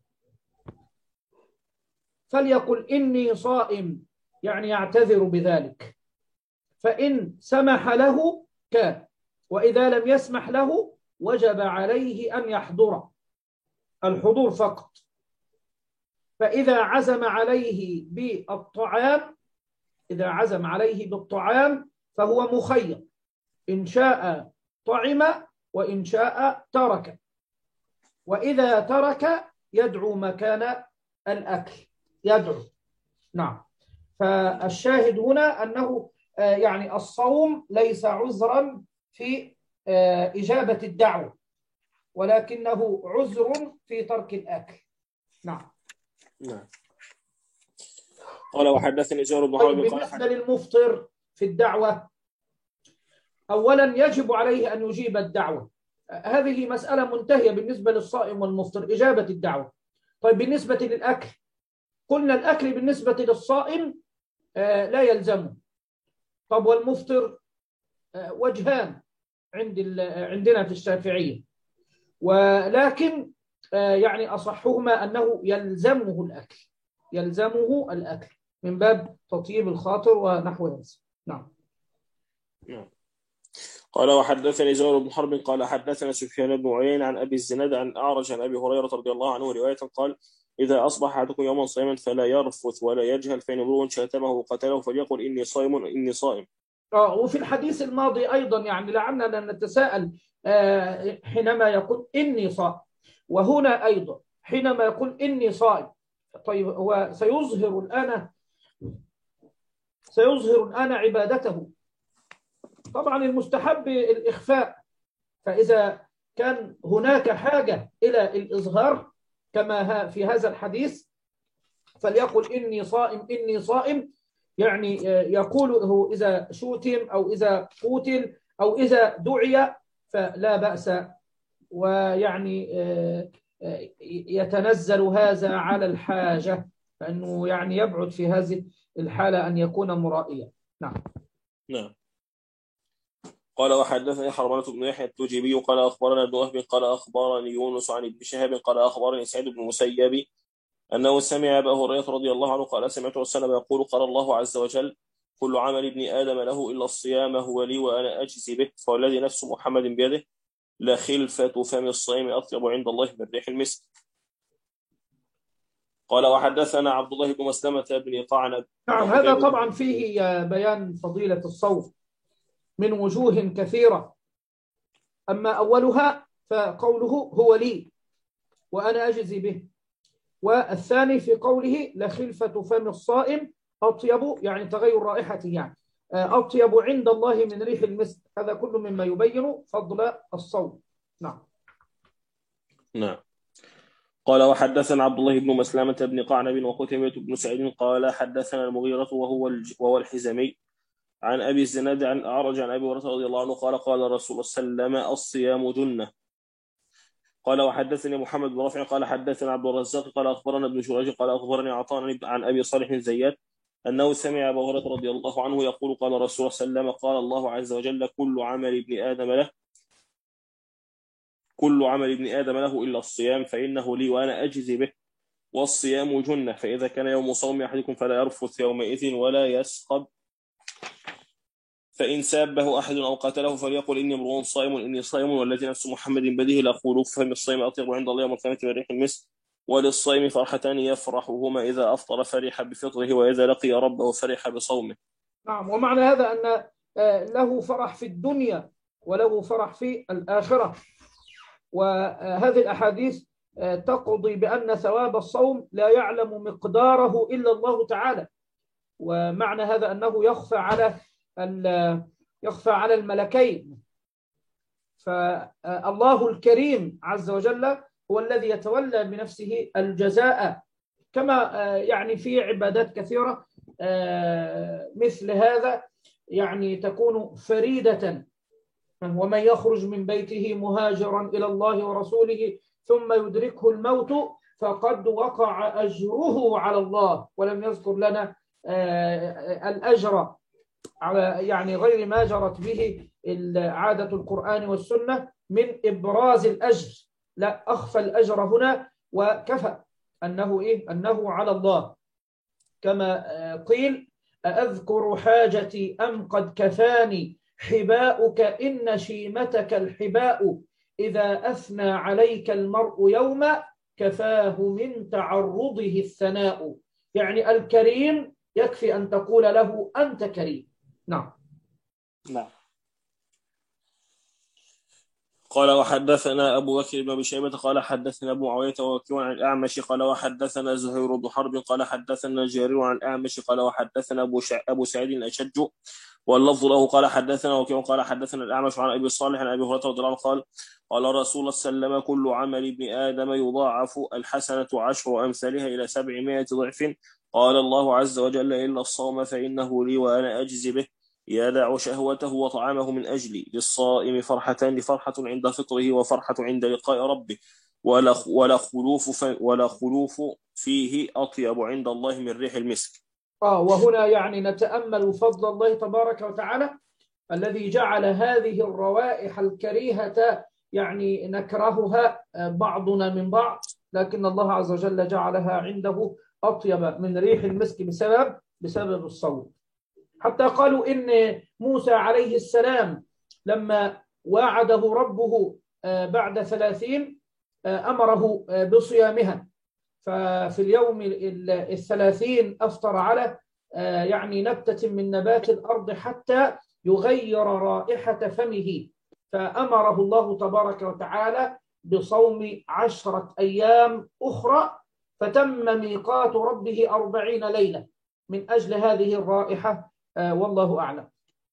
B: فليقل إني صائم يعني يعتذر بذلك فإن سمح له كان وإذا لم يسمح له وجب عليه أن يحضر الحضور فقط. فإذا عزم عليه بالطعام إذا عزم عليه بالطعام فهو مخير إن شاء طعم وإن شاء ترك وإذا ترك يدعو مكان الأكل يدعو. نعم. فالشاهد هنا أنه يعني الصوم ليس عذرا في إجابة الدعوة ولكنه عذر في ترك الأكل. نعم.
C: نعم. قال وحدثني زهير بن حرب قال
B: بالنسبة للمفطر في الدعوة أولا يجب عليه أن يجيب الدعوة. هذه مسألة منتهية بالنسبة للصائم والمفطر إجابة الدعوة. طيب بالنسبة للأكل قلنا الأكل بالنسبة للصائم لا يلزمه. طب والمفطر وجهان عند عندنا في الشافعية ولكن يعني أصحهما أنه يلزمه الأكل يلزمه الأكل من باب تطيب الخاطر ونحو هذا. نعم.
C: نعم. قال وحدثني زهير بن حرب قال حدثنا سفيان بن عيينة عن أبي الزناد عن أعرج عن أبي هريرة رضي الله عنه رواية قال إذا أصبح أحدكم يوما صائما فلا يرفث ولا يجهل فإن امرؤ شاتمه وقتله فليقل إني صائم إني صائم.
B: آه وفي الحديث الماضي أيضا يعني لعلنا نتساءل آه حينما يقول إني صائم وهنا أيضا حينما يقول إني صائم. طيب هو سيظهر الآن سيظهر الآن عبادته. طبعا المستحب الإخفاء فإذا كان هناك حاجة إلى الإظهار كما في هذا الحديث فليقل إني صائم إني صائم يعني يقوله إذا شوتم أو إذا قتل أو إذا دعي فلا بأس ويعني يتنزل هذا على الحاجة، فإنه يعني يبعد في هذه الحالة أن يكون مرائيا. نعم.
C: نعم. قال وحدثني حرملة بن يحيى التجيبي قال أخبرنا ابن وهب قال أخبرني يونس عن ابن شهاب قال أخبرني سعيد بن المسيب أنه سمع أبا هريرة رضي الله عنه قال سمعت رسول الله يقول قال الله عز وجل كل عمل ابن آدم له إلا الصيام هو لي وأنا أجزي به فوالذي نفس محمد بيده لخلفة فم الصائم أطيب عند الله من ريح المسك. قال وحدثنا عبد الله بن مسلمة بن قعنب.
B: نعم، هذا طبعا فيه بيان فضيلة الصوم من وجوه كثيرة. أما أولها فقوله هو لي وأنا أجزي به، والثاني في قوله لخلفة فم الصائم أطيب، يعني تغير رائحته، يعني أطيب عند الله من ريح المسك. هذا كله مما يبين فضل الصوم. نعم.
C: نعم. قال وحدثنا عبد الله بن مسلمة بن قعنب وقتيبة بن سعيد قال حدثنا المغيرة وهو وهو الحزمي عن أبي الزناد عن أعرج عن أبي هريرة رضي الله عنه قال قال رسول الله صلى الله عليه وسلم الصيام جنة. قال وحدثني محمد بن رافع قال حدثنا عبد الرزاق قال أخبرنا ابن جريج قال أخبرني عطاء عن أبي صالح الزيات أنه سمع أبا هريرة رضي الله عنه يقول قال رسول الله صلى الله عليه وسلم قال الله عز وجل كل عمل ابن آدم له كل عمل ابن آدم له إلا الصيام فإنه لي وأنا أجزي به والصيام جنة فإذا كان يوم صوم أحدكم فلا يرفث يومئذ ولا يسخب فإن سابه أحد أو قتله فليقل إني امرؤ صائم إني صائم والذي نفس محمد بيده لخلوف فم الصائم أطيب عند الله يوم القيامة من ريح المسك وللصائم فرحتان يفرحهما إذا أفطر فرح بفطره وإذا لقي ربه فرح بصومه.
B: نعم، ومعنى هذا أن له فرح في الدنيا وله فرح في الآخرة. وهذه الأحاديث تقضي بأن ثواب الصوم لا يعلم مقداره إلا الله تعالى، ومعنى هذا أنه يخفى على يخفى على الملكين. فالله الكريم عز وجل هو الذي يتولى بنفسه الجزاء، كما يعني في عبادات كثيرة مثل هذا يعني تكون فريدة. ومن يخرج من بيته مهاجرا إلى الله ورسوله ثم يدركه الموت فقد وقع أجره على الله، ولم يذكر لنا الأجر على يعني غير ما جرت به عادة القرآن والسنة من إبراز الأجر، لا، أخفى الأجر هنا وكفى أنه إيه؟ أنه على الله. كما قيل أذكر حاجتي أم قد كفاني حباؤك إن شيمتك الحباء إذا أثنى عليك المرء يوما كفاه من تعرضه الثناء. يعني الكريم يكفي أن تقول له أنت كريم. نعم.
C: نعم. قال وحدثنا أبو بكر بن أبي شيبة قال حدثنا أبو معاوية ووكيع عن الأعمش قال وحدثنا زهير بن حرب قال حدثنا جرير عن الأعمش قال وحدثنا أبو شع... أبو سعيد الأشج واللفظ له قال حدثنا وكيع قال حدثنا الأعمش عن أبي صالح عن أبي هريرة رضي الله عنه قال قال رسول الله صلى الله عليه وسلم كل عمل ابن آدم يضاعف الحسنة عشر أمثالها إلى سبعمائة ضعف قال الله عز وجل إلا الصوم فإنه لي وأنا أجزي به يدع شهوته وطعامه من أجلي للصائم فرحتان فرحة عند فطره وفرحة عند لقاء ربه ولا ولا خلوف ولا خلوف فيه أطيب عند الله من ريح المسك.
B: آه وهنا يعني نتأمل فضل الله تبارك وتعالى الذي جعل هذه الروائح الكريهة يعني نكرهها بعضنا من بعض، لكن الله عز وجل جعلها عنده أطيب من ريح المسك بسبب بسبب الصوم. حتى قالوا إن موسى عليه السلام لما وعده ربه بعد ثلاثين أمره بصيامها، ففي اليوم الثلاثين أفطر على يعني نبتة من نبات الأرض حتى يغير رائحة فمه، فأمره الله تبارك وتعالى بصوم عشرة أيام أخرى، فتم ميقات ربه أربعين ليلة من أجل هذه الرائحة، والله أعلم.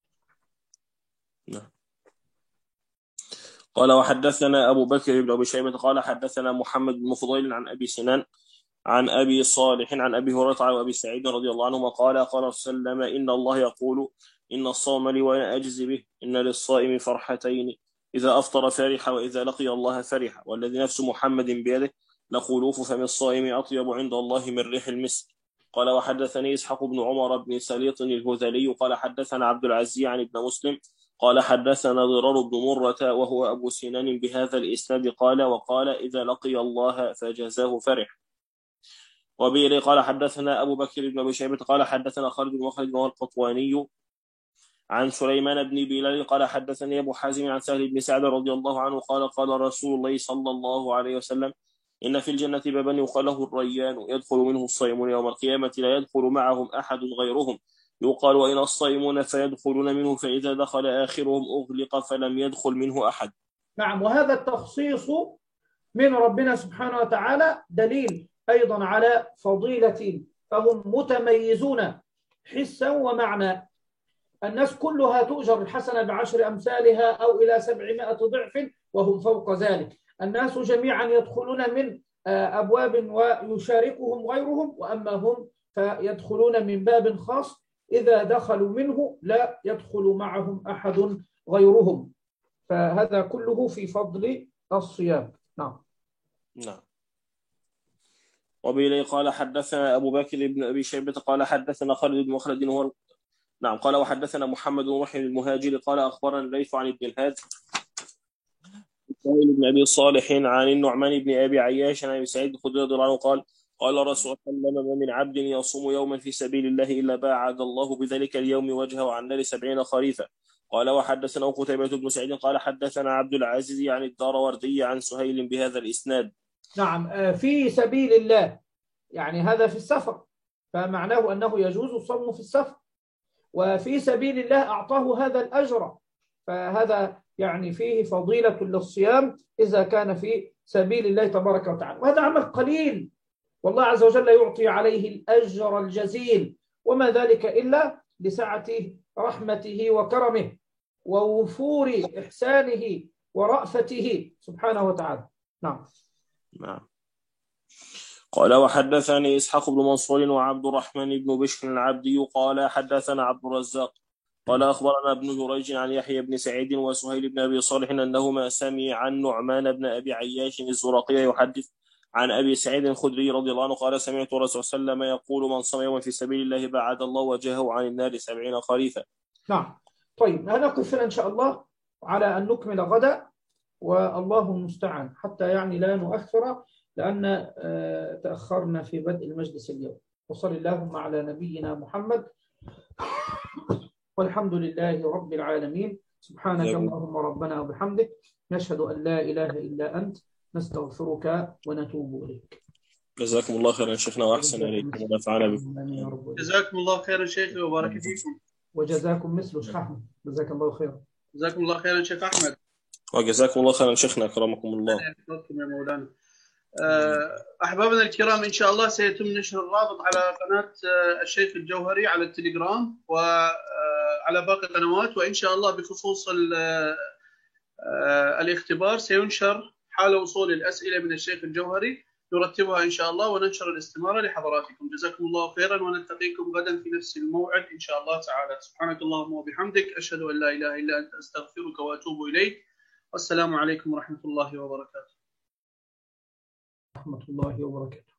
C: قال وحدثنا أبو بكر بن أبي شيبة قال حدثنا محمد بن فضيل عن أبي سنان عن أبي صالح عن أبي هريرة وأبي سعيد رضي الله عنهما قال قال صلى الله عليه وسلم إن الله يقول إن الصوم لي وأنا أجزي به إن للصائم فرحتين إذا أفطر فرح وإذا لقي الله فرح، والذي نفس محمد بيده لخلوف فم الصائم أطيب عند الله من ريح المسك. قال وحدثني إسحاق بن عمر بن سليط الهذلي قال حدثنا عبد العزيز عن ابن مسلم قال حدثنا ضرار بن مرة وهو أبو سنان بهذا الإسناد قال وقال إذا لقي الله فجزاه فرح. وبه قال حدثنا أبو بكر بن أبي شيبة قال حدثنا خالد بن مخلد القطواني عن سليمان بن بلال قال حدثني أبو حازم عن سهل بن سعد رضي الله عنه قال قال رسول الله صلى الله عليه وسلم إن في الجنة بابا يقال له الريان يدخل منه الصائمون يوم القيامة لا يدخل معهم أحد غيرهم يقال وإن الصائمون فيدخلون منه فإذا دخل آخرهم أغلق فلم يدخل منه أحد.
B: نعم، وهذا التخصيص من ربنا سبحانه وتعالى دليل أيضا على فضيلة، فهم متميزون حسا ومعنى. الناس كلها تؤجر الحسنة بعشر أمثالها أو إلى سبعمائة ضعف وهم فوق ذلك. الناس جميعا يدخلون من أبواب ويشاركهم غيرهم، وأما هم فيدخلون من باب خاص إذا دخلوا منه لا يدخل معهم أحد غيرهم. فهذا كله في فضل الصيام. نعم.
C: نعم. وبه قال حدثنا أبو بكر بن أبي شيبة قال حدثنا خالد بن مخلد هو نعم قال وحدثنا محمد بن رحم المهاجر قال أخبرنا الليث عن ابن الهاد سهيل بن أبي صالح عن النعمان بن أبي عياش عن أبي سعيد الخدري رضي الله عنه قال قال رسول الله صلى الله عليه وسلم من عبد يصوم يوما في سبيل الله إلا باعد الله بذلك اليوم وجهه عن نار سبعين خريفا. قال وحدثنا قتيبة بن سعيد قال حدثنا عبد العزيز عن الداروردي عن سهيل بهذا الإسناد.
B: نعم، في سبيل الله يعني هذا في السفر، فمعناه أنه يجوز الصوم في السفر، وفي سبيل الله أعطاه هذا الأجر، فهذا يعني فيه فضيلة للصيام إذا كان في سبيل الله تبارك وتعالى. وهذا عمل قليل والله عز وجل يعطي عليه الأجر الجزيل، وما ذلك إلا لسعة رحمته وكرمه ووفور إحسانه ورأفته سبحانه وتعالى. نعم.
C: نعم. قال وحدثني إسحاق بن منصور وعبد الرحمن بن بشر العبدي قال حدثنا عبد الرزاق قال أخبرنا ابن جريج عن يحيى بن سعيد وسهيل بن أبي صالح أنهما سمع عن نعمان بن أبي عياش الزرقي يحدث عن أبي سعيد الخدري رضي الله عنه قال سمعت الرسول صلى الله عليه وسلم يقول من صام يوما في سبيل الله بعد الله وجهه عن النار سبعين خريفا.
B: نعم. طيب هنقف إن شاء الله على أن نكمل غدا، والله المستعان، حتى يعني لا نؤخر لأن تأخرنا في بدء المجلس اليوم. وصل اللهم على نبينا محمد، والحمد لله رب العالمين. سبحانك اللهم ربنا وبحمدك، نشهد أن لا إله إلا أنت، نستغفرك ونتوب إليك.
C: جزاكم الله خيرا شيخنا وأحسن إليكم ونفعنا بكم.
A: جزاكم الله خيرا شيخي وبارك فيكم.
B: وجزاكم مثل شيخ أحمد، جزاك الله خيرا.
A: جزاكم الله خيرا شيخ أحمد.
C: وجزاكم الله خيرا شيخنا أكرمكم الله.
A: يا مولانا. أحبابنا الكرام، إن شاء الله سيتم نشر الرابط على قناة الشيخ الجوهري على التليجرام وعلى باقي القنوات، وإن شاء الله بخصوص الاختبار سينشر حال وصول الأسئلة من الشيخ الجوهري، نرتبها إن شاء الله وننشر الاستمارة لحضراتكم. جزاكم الله خيرا، ونلتقيكم غدا في نفس الموعد إن شاء الله تعالى. سبحانك اللهم وبحمدك، أشهد أن لا إله إلا أنت، أستغفرك وأتوب إليك. والسلام عليكم ورحمة الله وبركاته.
B: ورحمة الله وبركاته.